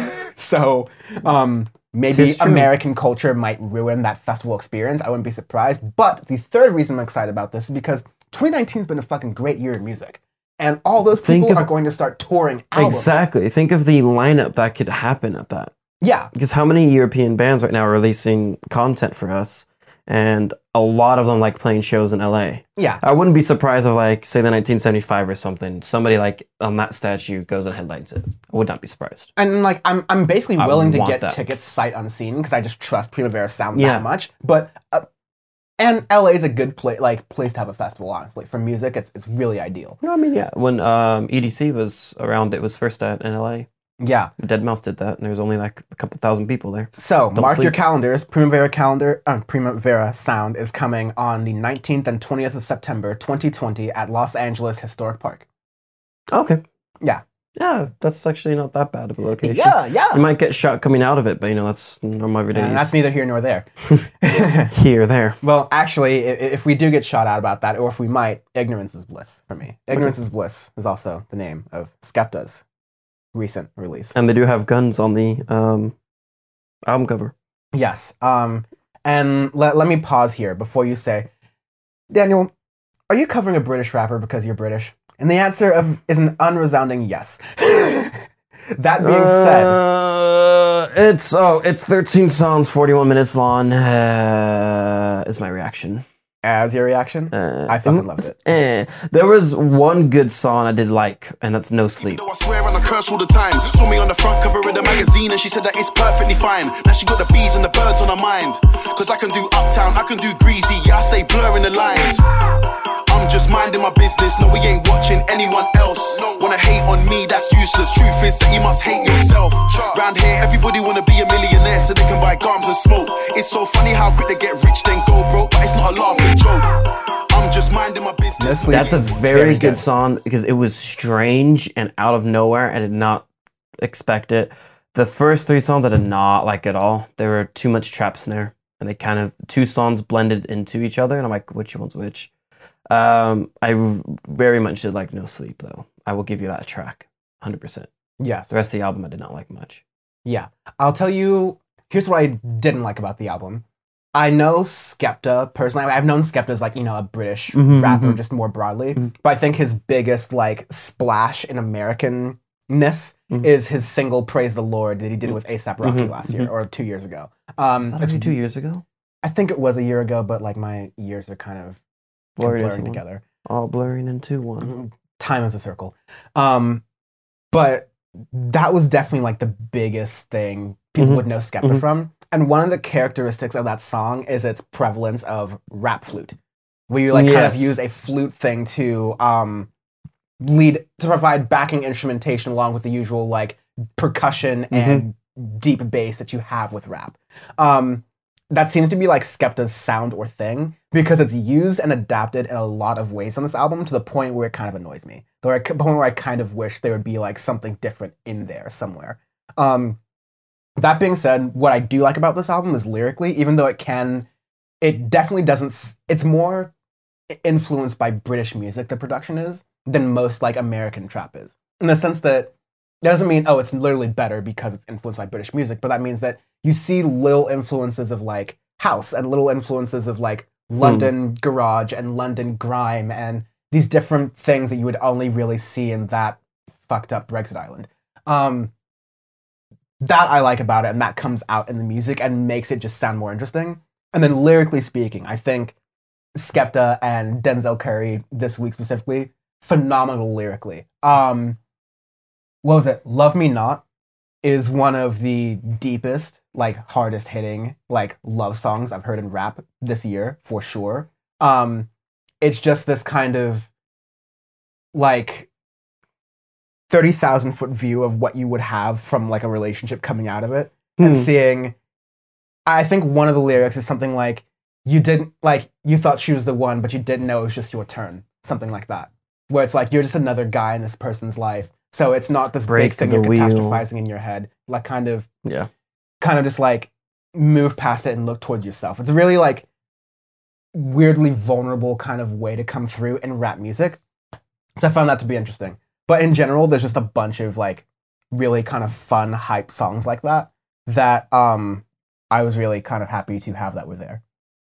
B: So maybe
A: Tis true.
B: American culture might ruin that festival experience. I wouldn't be surprised. But the third reason I'm excited about this is because 2019 has been a fucking great year in music. And all those people are going to start touring albums.
A: Exactly. Think of the lineup that could happen at that.
B: Yeah.
A: Because how many European bands right now are releasing content for us? And a lot of them like playing shows in LA.
B: Yeah.
A: I wouldn't be surprised if, like, say, the 1975 or something, somebody like on that statue goes and headlights it. I would not be surprised.
B: And like I'm basically willing to
A: want
B: get
A: that.
B: tickets sight unseen because I just trust Primavera Sound that much. But and LA is a good place to have a festival. Honestly, for music, it's really ideal.
A: No, I mean, yeah. When EDC was around, it was first in LA.
B: Yeah.
A: Dead Mouse did that, and there was only like a couple thousand people there.
B: So
A: Don't
B: mark your
A: sleep.
B: calendars. Primavera Sound is coming on the 19th and 20th of September, 2020, at Los Angeles Historic Park.
A: Okay.
B: Yeah.
A: Yeah, that's actually not that bad of a location.
B: Yeah.
A: You might get shot coming out of it, but that's normal every day.
B: And that's neither here nor there.
A: Here, there.
B: Well, actually, if we do get shot out about that, or if we might, ignorance is bliss for me. Ignorance is bliss is also the name of Skepta's recent release.
A: And they do have guns on the album cover.
B: Yes. And let me pause here before you say, Daniel, are you covering a British rapper because you're British? And the answer is an unresounding yes. That being said,
A: it's 13 songs, 41 minutes long. Is my reaction.
B: as your reaction, I fucking loved it.
A: There was one good song I did like, and that's No Sleep.
C: I swear and I curse all the time. Saw me on the front cover of the magazine and she said that it's perfectly fine. Now she got the bees and the birds on her mind. Cause I can do Uptown, I can do Greasy, yeah, I stay blurring the lines. I'm just minding my business, no we ain't watching anyone else. Wanna hate on me, that's useless. Truth is that you must hate yourself. Round here everybody wanna be a millionaire so they can buy gums and smoke. It's so funny how quick they get rich then go broke, but it's not a laughing joke. I'm just minding my business.
A: That's a very good song because it was strange and out of nowhere. I did not expect it. The first three songs I did not like at all. There were too much trap snare, and they kind of two songs blended into each other, and I'm like, which one's which? Very much did like No Sleep though. I will give you that track, 100%.
B: Yes.
A: The rest of the album I did not like much.
B: Yeah. I'll tell you, here's what I didn't like about the album. I know Skepta personally. I've known Skepta as like, you know, a British rapper just more broadly. But I think his biggest like splash in Americanness is his single Praise the Lord that he did with A$AP Rocky last year or 2 years ago.
A: Was that actually 2 years ago?
B: I think it was a year ago, but like my years are kind of blurring together.
A: All blurring into one.
B: Time is a circle. But that was definitely like the biggest thing people would know Skepta from. And one of the characteristics of that song is its prevalence of rap flute, where you like kind of use a flute thing to provide backing instrumentation along with the usual like percussion and deep bass that you have with rap. That seems to be like Skepta's sound or thing because it's used and adapted in a lot of ways on this album to the point where it kind of annoys me. The point where I kind of wish there would be like something different in there somewhere. That being said, what I do like about this album is lyrically, even though it definitely doesn't, it's more influenced by British music, the production is, than most like American trap is. In the sense that doesn't mean, oh, it's literally better because it's influenced by British music, but that means that you see little influences of like house and little influences of like London garage and London grime and these different things that you would only really see in that fucked up Brexit island. That I like about it, and that comes out in the music and makes it just sound more interesting. And then lyrically speaking, I think Skepta and Denzel Curry this week specifically, phenomenal lyrically. What was it? Love Me Not is one of the deepest, like hardest hitting, like love songs I've heard in rap this year for sure. It's just this kind of like 30,000 foot view of what you would have from like a relationship coming out of it and seeing. I think one of the lyrics is something like you thought she was the one, but you didn't know it was just your turn. Something like that. Where it's like, you're just another guy in this person's life. So it's not this big thing you're catastrophizing in your head. Like kind of just like move past it and look towards yourself. It's a really like weirdly vulnerable kind of way to come through in rap music. So I found that to be interesting. But in general, there's just a bunch of like really kind of fun, hype songs like that I was really kind of happy to have that were there.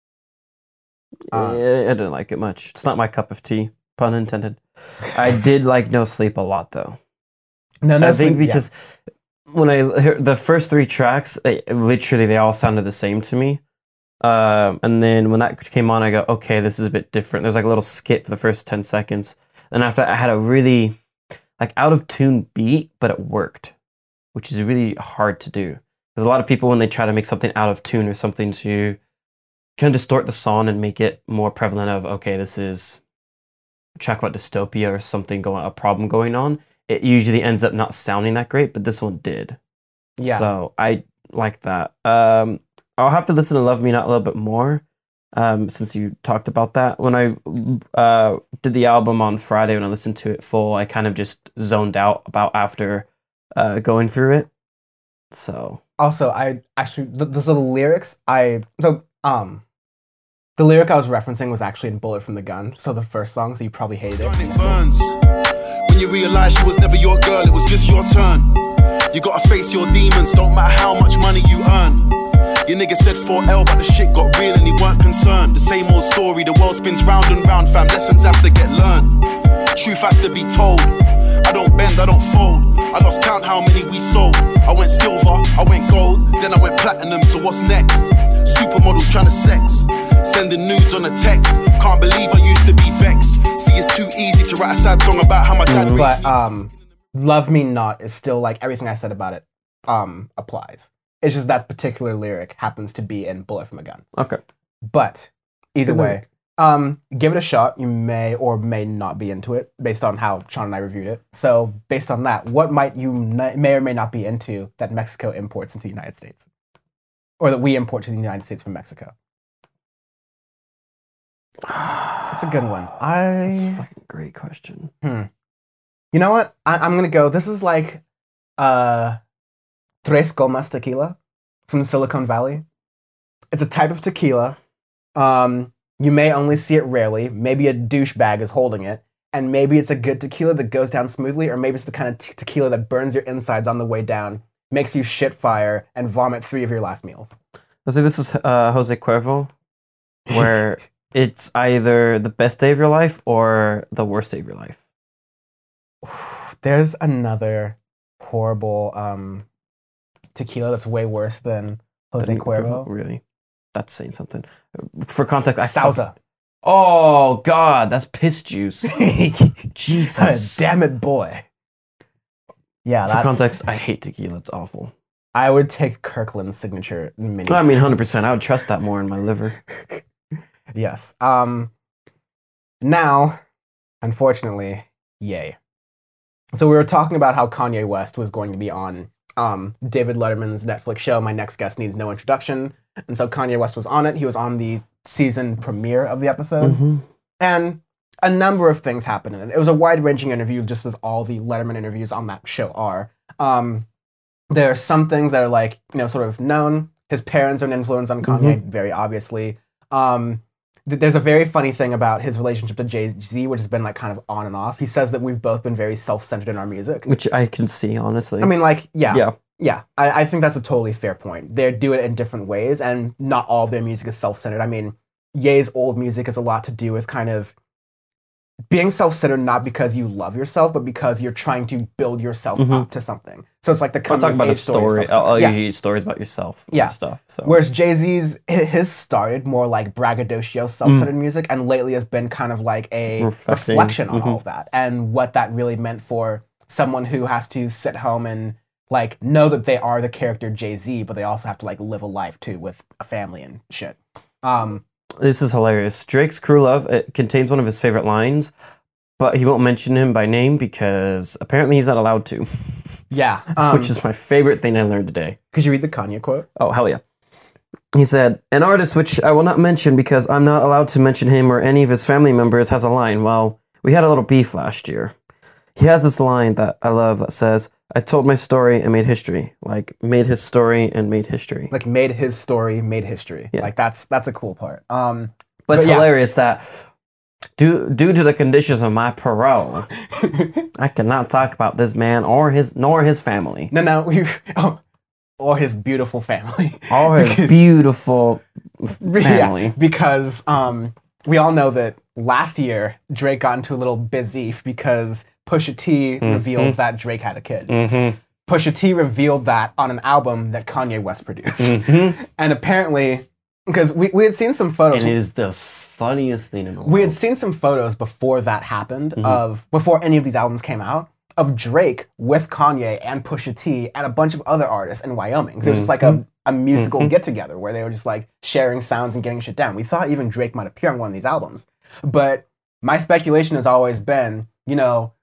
A: I didn't like it much. It's not my cup of tea, pun intended. I did like No Sleep a lot though. I think because when I heard the first three tracks, they all sounded the same to me. And then when that came on, I go, okay, this is a bit different. There's like a little skip for the first 10 seconds. And after that, I had a really like out of tune beat, but it worked, which is really hard to do. There's a lot of people when they try to make something out of tune or something to kind of distort the song and make it more prevalent of, okay, this is a track about dystopia or something a problem going on. it usually ends up not sounding that great, but this one did.
B: Yeah.
A: So I like that. I'll have to listen to Love Me Not a little bit more, since you talked about that. When I did the album on Friday, when I listened to it full, I kind of just zoned out about after going through it. So
B: Also, I actually the lyrics the lyric I was referencing was actually in Bullet from the Gun, so the first song, so you probably hated it.
C: It burns. When you realize she was never your girl, it was just your turn. You gotta face your demons, don't matter how much money you earn. Your nigga said 4L, but the shit got real and he weren't concerned. The same old story, the world spins round and round, fam. Lessons have to get learned. Truth has to be told. I don't bend, I don't fold. I lost count how many we sold. I went silver, I went gold, then I went platinum, so what's next? Supermodels trying to sex, sending nudes on a text. Can't believe I used to be vexed. See, it's too easy to write a sad song about how my dad raised
B: But
C: me.
B: Love Me Not is still like everything I said about it applies. It's just that particular lyric happens to be in Bullet from a Gun.
A: okay.
B: But either
A: Good
B: way, give it a shot. You may or may not be into it based on how Sean and I reviewed it. So based on that, what might you may or may not be into that Mexico imports into the United States? Or that we import to the United States from Mexico? That's a good one.
A: That's a fucking great question.
B: You know what? I'm going to go. This is like Tres Comas tequila from the Silicon Valley. It's a type of tequila. You may only see it rarely. Maybe a douchebag is holding it. And maybe it's a good tequila that goes down smoothly, or maybe it's the kind of tequila that burns your insides on the way down, makes you shit fire, and vomit 3 of your last meals.
A: I'll say this is Jose Cuervo, where it's either the best day of your life or the worst day of your life.
B: There's another horrible tequila that's way worse than Jose Cuervo.
A: Really? That's saying something. For context,
B: Sauza.
A: Oh, God, that's piss juice. Jesus.
B: Damn it, boy. Yeah,
A: For
B: that's...
A: context, I hate tequila. It's awful.
B: I would take Kirkland's signature mini.
A: I mean, 100%. I would trust that more in my liver.
B: Yes. Now, unfortunately, yay. So we were talking about how Kanye West was going to be on David Letterman's Netflix show, My Next Guest Needs No Introduction. And so Kanye West was on it. He was on the season premiere of the episode.
A: Mm-hmm.
B: And a number of things happened in it. It was a wide-ranging interview, just as all the Letterman interviews on that show are. There are some things that are like, sort of known. His parents are an influence on Kanye, very obviously. There's a very funny thing about his relationship to Jay-Z, which has been like kind of on and off. He says that we've both been very self-centered in our music.
A: Which I can see, honestly.
B: I mean, like,
A: Yeah.
B: Yeah, I think that's a totally fair point. They do it in different ways, and not all of their music is self-centered. I mean, Ye's old music has a lot to do with kind of being self-centered, not because you love yourself, but because you're trying to build yourself up to something. So it's like the
A: I'll talk about a story. I'll
B: yeah.
A: usually stories about yourself
B: Yeah.
A: and stuff. So.
B: Whereas Jay-Z's, his started more like braggadocio, self-centered music, and lately has been kind of like a reflection on all of that, and what that really meant for someone who has to sit home and like know that they are the character Jay-Z, but they also have to like live a life too with a family and shit.
A: This is hilarious. Drake's Crew Love, it contains one of his favorite lines, but he won't mention him by name because apparently he's not allowed to.
B: Yeah.
A: Which is my favorite thing I learned today.
B: Could you read the Kanye quote?
A: Oh, hell yeah. He said, an artist which I will not mention because I'm not allowed to mention him or any of his family members has a line. Well, we had a little beef last year. He has this line that I love that says, I told my story and made history. Like, made his story and made history.
B: Like, made his story, made history.
A: Yeah.
B: Like, that's a cool part.
A: But it's hilarious that due to the conditions of my parole, I cannot talk about this man nor his family.
B: Or his beautiful family.
A: Or his beautiful family.
B: Yeah, because we all know that last year, Drake got into a little beef because Pusha T revealed that Drake had a kid. Pusha T revealed that on an album that Kanye West produced. And apparently, because we had seen some photos.
A: And it is the funniest thing in the world.
B: We had seen some photos before that happened, before any of these albums came out, of Drake with Kanye and Pusha T and a bunch of other artists in Wyoming. So it was just like a musical get-together where they were just like sharing sounds and getting shit down. We thought even Drake might appear on one of these albums. But my speculation has always been,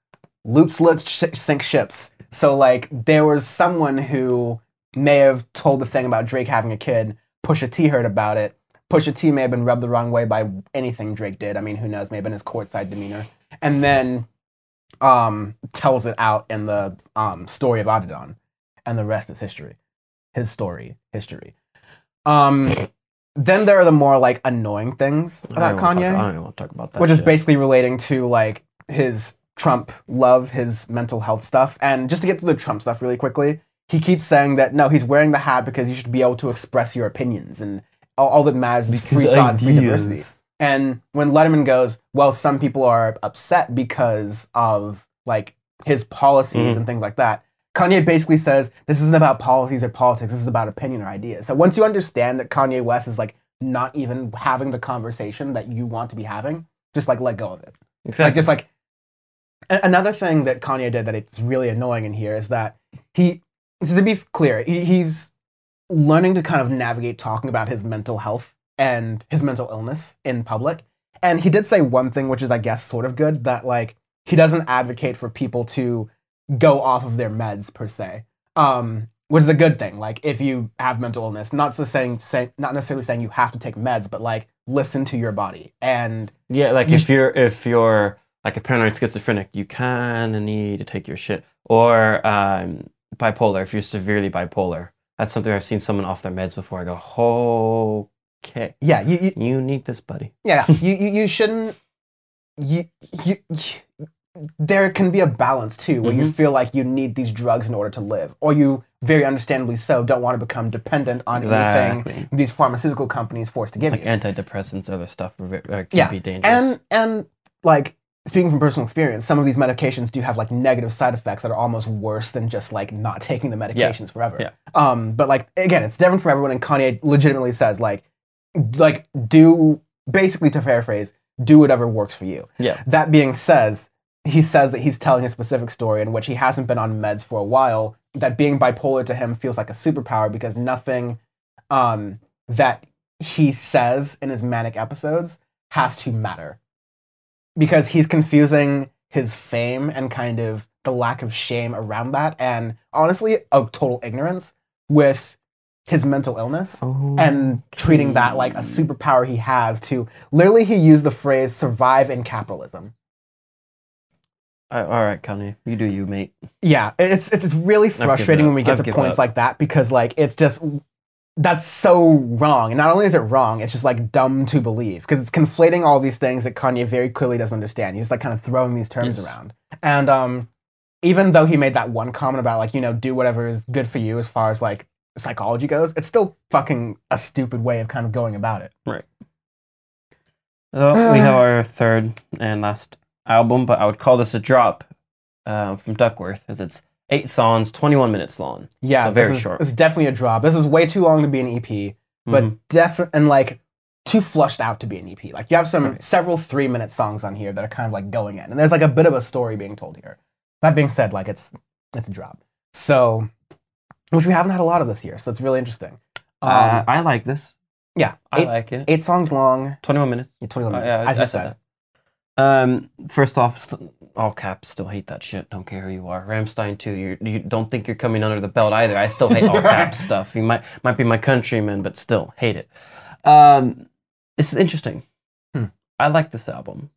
B: loot lips, sink ships. So like there was someone who may have told the thing about Drake having a kid. Pusha T heard about it. Pusha T may have been rubbed the wrong way by anything Drake did. I mean, who knows? Maybe in his courtside demeanor. And then tells it out in the story of Adidon. And the rest is history. His story, history. Then there are the more like annoying things about Kanye.
A: I don't even want to talk about that.
B: Which is
A: shit.
B: basically relating to like his Trump love, his mental health stuff. And just to get to the Trump stuff really quickly, he keeps saying that no, he's wearing the hat because you should be able to express your opinions and all that matters is free thought and free diversity. And when Letterman goes, well, some people are upset because of like his policies and things like that. Kanye basically says, this isn't about policies or politics, this is about opinion or ideas. So once you understand that Kanye West is like not even having the conversation that you want to be having, just like let go of it.
A: Exactly.
B: Like just like another thing that Kanye did that it's really annoying in here is that so to be clear, he's learning to kind of navigate talking about his mental health and his mental illness in public. And he did say one thing, which is, I guess, sort of good, that like he doesn't advocate for people to go off of their meds per se, which is a good thing. Like if you have mental illness, not necessarily saying you have to take meds, but like listen to your body. And
A: yeah, like if you're like a paranoid schizophrenic, you kind of need to take your shit. Or bipolar, if you're severely bipolar. That's something I've seen someone off their meds before. I go, okay.
B: Yeah,
A: you need this, buddy.
B: Yeah, you shouldn't. There can be a balance too, where you feel like you need these drugs in order to live, or you very understandably so don't want to become dependent on anything these pharmaceutical companies force to give
A: like
B: you.
A: Antidepressants, other stuff can be dangerous.
B: And like speaking from personal experience, some of these medications do have like negative side effects that are almost worse than just like not taking the medications forever.
A: Yeah.
B: But like again, it's different for everyone, and Kanye legitimately says like do basically, to paraphrase, do whatever works for you.
A: Yeah.
B: That being said, he says that he's telling a specific story in which he hasn't been on meds for a while, that being bipolar to him feels like a superpower because nothing that he says in his manic episodes has to matter. Because he's confusing his fame and kind of the lack of shame around that, and honestly, a total ignorance with his mental illness and treating that like a superpower he has to, literally he used the phrase survive in capitalism.
A: All right, Kanye, you do you, mate.
B: Yeah, it's really frustrating when we get to points like that because like it's just that's so wrong. And not only is it wrong, it's just like dumb to believe because it's conflating all these things that Kanye very clearly doesn't understand. He's like kind of throwing these terms around. And even though he made that one comment about like, you know, do whatever is good for you as far as like psychology goes, it's still fucking a stupid way of kind of going about it.
A: Right. So we have our third and last album, but I would call this a drop from Duckworth as it's 8 songs, 21 minutes long.
B: Yeah,
A: so very short.
B: It's definitely a drop. This is way too long to be an EP, but definitely and like too flushed out to be an EP. Like you have several 3-minute songs on here that are kind of like going in, and there's like a bit of a story being told here. That being said, like it's a drop. So, which we haven't had a lot of this year, so it's really interesting.
A: I like this.
B: Yeah,
A: I like it.
B: 8 songs long.
A: 21 minutes.
B: Yeah, 21 minutes.
A: Yeah,
B: as you said.
A: That. First off, all caps, still hate that shit. Don't care who you are. Rammstein too. You don't think you're coming under the belt either. I still hate all caps stuff. You might be my countryman, but still hate it. This is interesting. I like this album.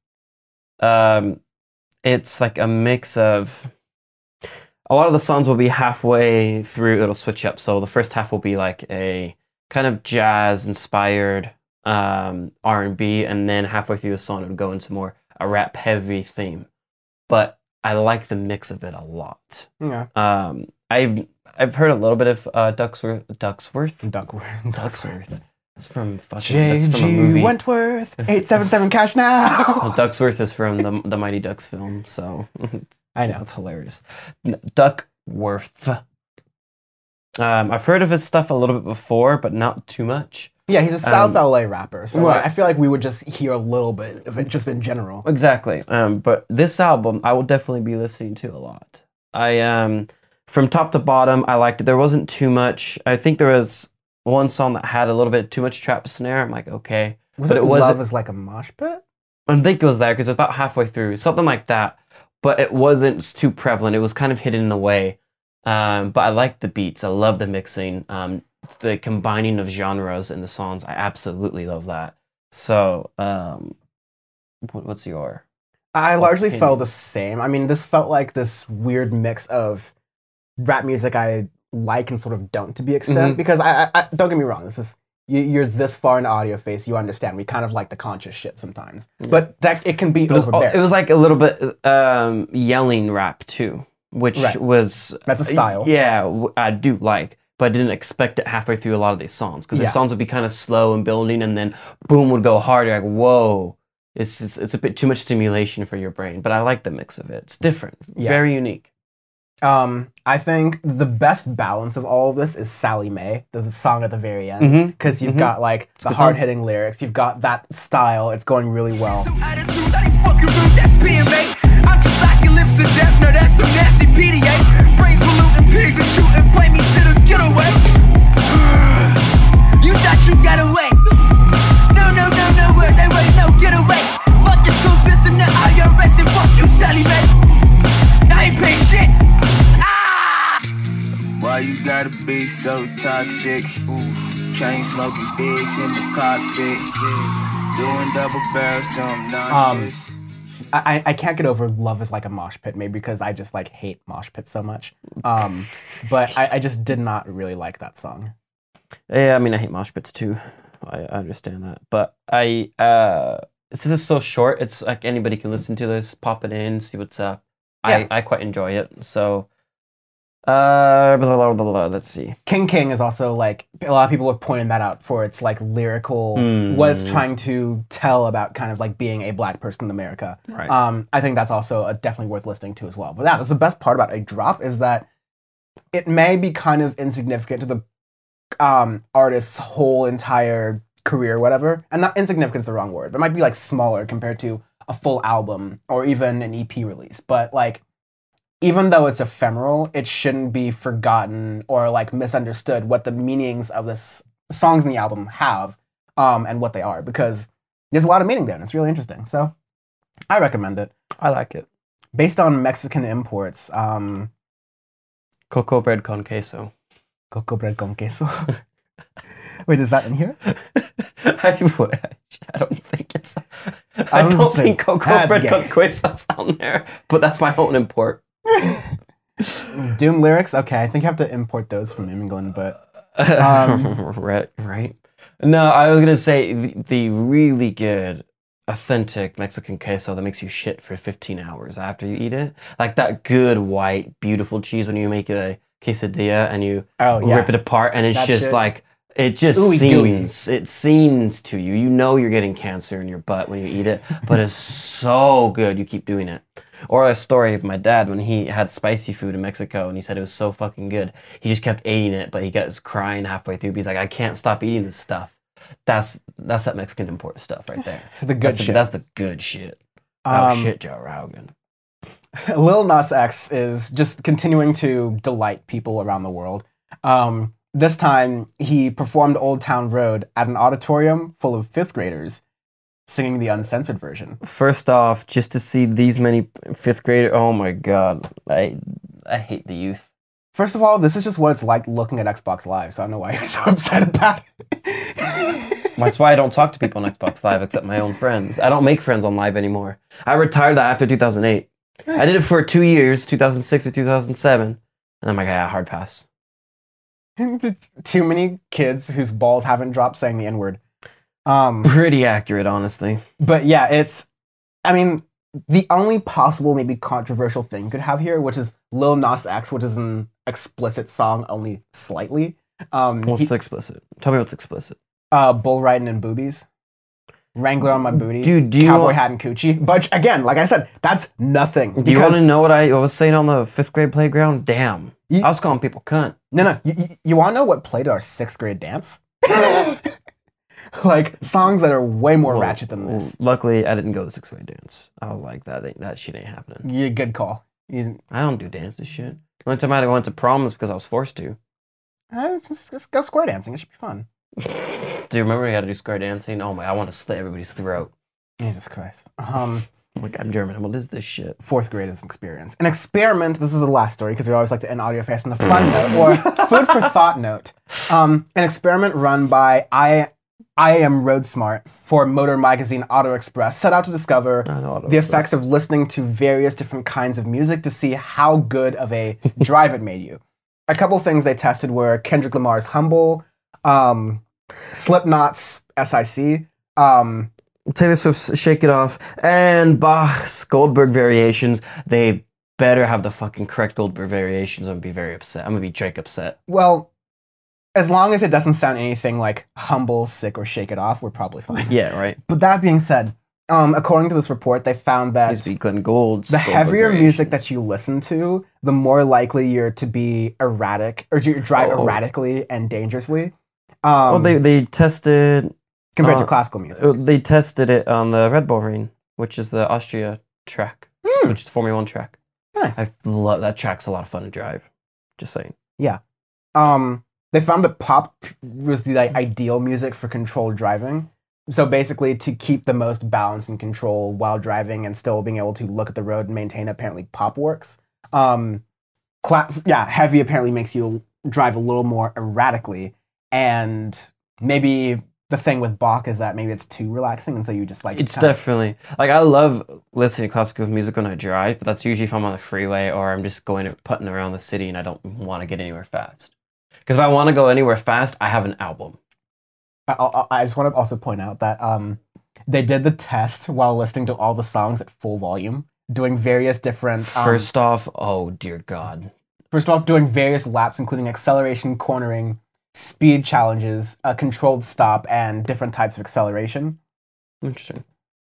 A: It's like a mix of. A lot of the songs will be halfway through. It'll switch up. So the first half will be like a kind of jazz inspired R&B, and then halfway through the song it'll go into more a rap heavy theme. But I like the mix of it a lot.
B: Yeah.
A: I've heard a little bit of Ducksworth. That's from fucking. That's from a movie.
B: Wentworth 877 cash now.
A: Well, Ducksworth is from the Mighty Ducks film, so
B: I know
A: it's hilarious. Duckworth. I've heard of his stuff a little bit before, but not too much.
B: Yeah, he's a South LA rapper, so right. I feel like we would just hear a little bit of it just in general.
A: Exactly. But this album, I will definitely be listening to a lot. From top to bottom, I liked it. There wasn't too much. I think there was one song that had a little bit too much trap snare. I'm like, okay.
B: Was it Love is Like a Mosh Pit?
A: I think it was that because it's about halfway through, something like that. but it wasn't too prevalent. It was kind of hidden in a way. But I like the beats. I love the mixing. The combining of genres in the songs. I absolutely love that. So, what's your?
B: I largely
A: opinion?
B: felt the same. I mean, this felt like this weird mix of rap music I like and sort of don't to be extent. Because I don't get me wrong, this is you're this far in audio phase, you understand. We kind of like the conscious shit sometimes, but that it can be overbearing.
A: It was like a little bit yelling rap too, which was
B: That's a style.
A: Yeah, I do like, but I didn't expect it halfway through a lot of these songs because the songs would be kind of slow and building, and then boom would go hard. You're like, whoa. It's a bit too much stimulation for your brain, but I like the mix of it. It's different, very unique.
B: I think the best balance of all of this is Sally Mae, the song at the very end, because you've got like the hard-hitting lyrics, you've got that style. It's going really well.
C: Attitude, that ain't fucking rude, that's PMA. I'm just like your lips to death, no, that's some nasty PDA. Brains polluting, pigs and shooting, blame me to the getaway. You thought you got away. No, wait, no, get away. Fuck the school system, the IRS, and fuck you, Sally Mae. I ain't paying shit. Why you gotta be so toxic? Chain smoking bigs in the cockpit. Doing double barrels till I'm nauseous.
B: I can't get over Love is Like a Mosh Pit, maybe because I just like hate mosh pits so much. But I just did not really like that song.
A: Yeah, I mean, I hate mosh pits too. I understand that, but this is so short. It's like anybody can listen to this, pop it in, see what's up.
B: Yeah.
A: I quite enjoy it. So, let's see.
B: King is also like a lot of people have pointed that out for its like lyrical was trying to tell about kind of like being a black person in America.
A: Right.
B: I think that's also definitely worth listening to as well. But that's the best part about a drop is that it may be kind of insignificant to the artist's whole entire career, whatever. And not insignificant is the wrong word. It might be like smaller compared to a full album or even an EP release. But like, even though it's ephemeral, it shouldn't be forgotten or like misunderstood what the meanings of this songs in the album have and what they are, because there's a lot of meaning there and it's really interesting. So I recommend it.
A: I like it.
B: Based on Mexican imports,
A: Coco bread con queso.
B: Coco bread con queso. Wait, is that in here?
A: I don't think it's. I don't think cocoa bread con queso's on there, but that's my own import.
B: Doom lyrics? Okay, I think you have to import those from England, but
A: right. No, I was gonna say the really good, authentic Mexican queso that makes you shit for 15 hours after you eat it, like that good white, beautiful cheese when you make a quesadilla and you rip it apart, and it's just like. It just it seems to you. You know you're getting cancer in your butt when you eat it, but it's so good you keep doing it. Or a story of my dad when he had spicy food in Mexico and he said it was so fucking good. He just kept eating it, but he got crying halfway through. He's like, I can't stop eating this stuff. That's that Mexican import stuff right there.
B: The good shit.
A: That's the good shit. Oh shit, Joe Rogan.
B: Lil Nas X is just continuing to delight people around the world. This time, he performed Old Town Road at an auditorium full of 5th graders singing the uncensored version.
A: First off, just to see these many 5th graders, oh my god, I hate the youth.
B: First of all, this is just what it's like looking at Xbox Live, so I don't know why you're so upset about it.
A: That's why I don't talk to people on Xbox Live except my own friends. I don't make friends on Live anymore. I retired that after 2008. I did it for 2 years, 2006 or 2007, and I'm like, yeah, hard pass.
B: Too many kids whose balls haven't dropped saying the N-word.
A: Pretty accurate, honestly.
B: But yeah, I mean, the only possible maybe controversial thing you could have here, which is Lil Nas X, which is an explicit song only slightly.
A: What's explicit? Tell me what's explicit.
B: Bull riding and boobies. Wrangler on my booty.
A: Dude,
B: cowboy hat and coochie. But again, like I said, that's nothing.
A: Do you want to know what I was saying on the 5th grade playground? Damn. I was calling people cunt.
B: No. You want to know what played our 6th grade dance? Like, songs that are way more ratchet than this.
A: Luckily, I didn't go to the 6th grade dance. I was like, that shit ain't happening.
B: Yeah, good call.
A: I don't do dances shit. The only time I went to prom was because I was forced to.
B: Just go square dancing. It should be fun.
A: Do you remember we had to do square dancing? Oh my, I want to slit everybody's throat.
B: Jesus Christ.
A: I'm like, I'm German. What is this shit?
B: Fourth grade is an experience. An experiment, this is the last story because we always like to end audio fast on a fun note or food for thought note. An experiment run by I Am Road Smart for motor magazine Auto Express set out to discover the effects of listening to various different kinds of music to see how good of a drive it made you. A couple things they tested were Kendrick Lamar's Humble, Slipknot's SIC,
A: Taylor Swift's Shake It Off, and Bach's Goldberg variations. They better have the fucking correct Goldberg variations. I'm gonna be very upset. I'm gonna be Drake upset.
B: Well, as long as it doesn't sound anything like Humble, Sick, or Shake It Off, we're probably fine.
A: Yeah, right.
B: But that being said, according to this report, they found that
A: Needs to be Glenn Gould's
B: the
A: Goldberg
B: heavier music
A: variations.
B: that you listen to, the more likely you're to be erratic, or to drive erratically and dangerously.
A: They tested
B: Compared to classical music.
A: They tested it on the Red Bull Ring, which is the Austria track, which is the Formula 1 track.
B: Nice.
A: I love that track's a lot of fun to drive. Just saying.
B: Yeah. They found that pop was the ideal music for controlled driving. So basically, to keep the most balance and control while driving and still being able to look at the road and maintain, apparently pop works. Heavy apparently makes you drive a little more erratically, and maybe the thing with Bach is that maybe it's too relaxing, and so you just like
A: It's definitely like I love listening to classical music when I drive, but that's usually if I'm on the freeway or I'm just putting around the city and I don't want to get anywhere fast. Because if I want to go anywhere fast, I have an album.
B: I just want to also point out that they did the test while listening to all the songs at full volume, doing various different.
A: First off, oh dear God.
B: Doing various laps, including acceleration, cornering, speed challenges, a controlled stop, and different types of acceleration.
A: Interesting.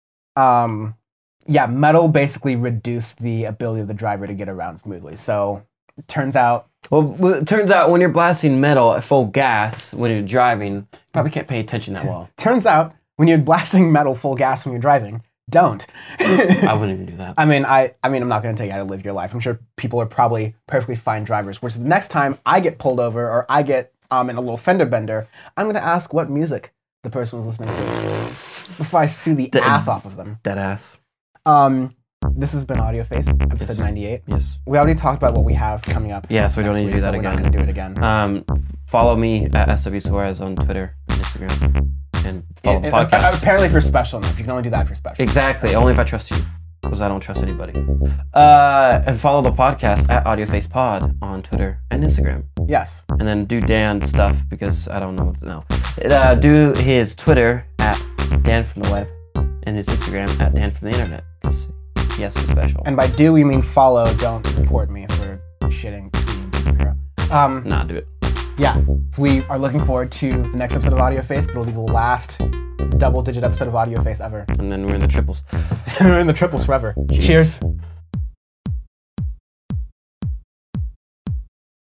B: Metal basically reduced the ability of the driver to get around smoothly. So it turns out
A: when you're blasting metal at full gas when you're driving, you probably can't pay attention that well.
B: Turns out when you're blasting metal full gas when you're driving, don't.
A: I wouldn't even do that.
B: I mean, I'm not going to tell you how to live your life. I'm sure people are probably perfectly fine drivers. Which the next time I get pulled over or I get in a little fender bender, I'm going to ask what music the person was listening to before I sue the ass off of them.
A: Dead ass.
B: This has been Audio Face, episode 98.
A: Yes.
B: We already talked about what we have coming up.
A: Yeah, so we don't
B: next
A: need to
B: week,
A: do that
B: so
A: again.
B: We're not going to do it again.
A: Follow me at SW Suarez on Twitter and Instagram. And follow the podcast.
B: Apparently for special enough. You can only do that for special.
A: Exactly. Only if I trust you. Because I don't trust anybody. And follow the podcast at AudioFacePod on Twitter and Instagram.
B: Yes.
A: And then do Dan's stuff because I don't know what to know. Do his Twitter at Dan from the Web and his Instagram at Dan from the Internet. Because he has some special.
B: And by do, we mean follow. Don't report me for shitting.
A: Nah, do it.
B: Yeah. So we are looking forward to the next episode of Audio Face. It'll be the last double-digit episode of Audio Face ever.
A: And then we're in the triples.
B: We're in the triples forever.
A: Jesus.
B: Cheers.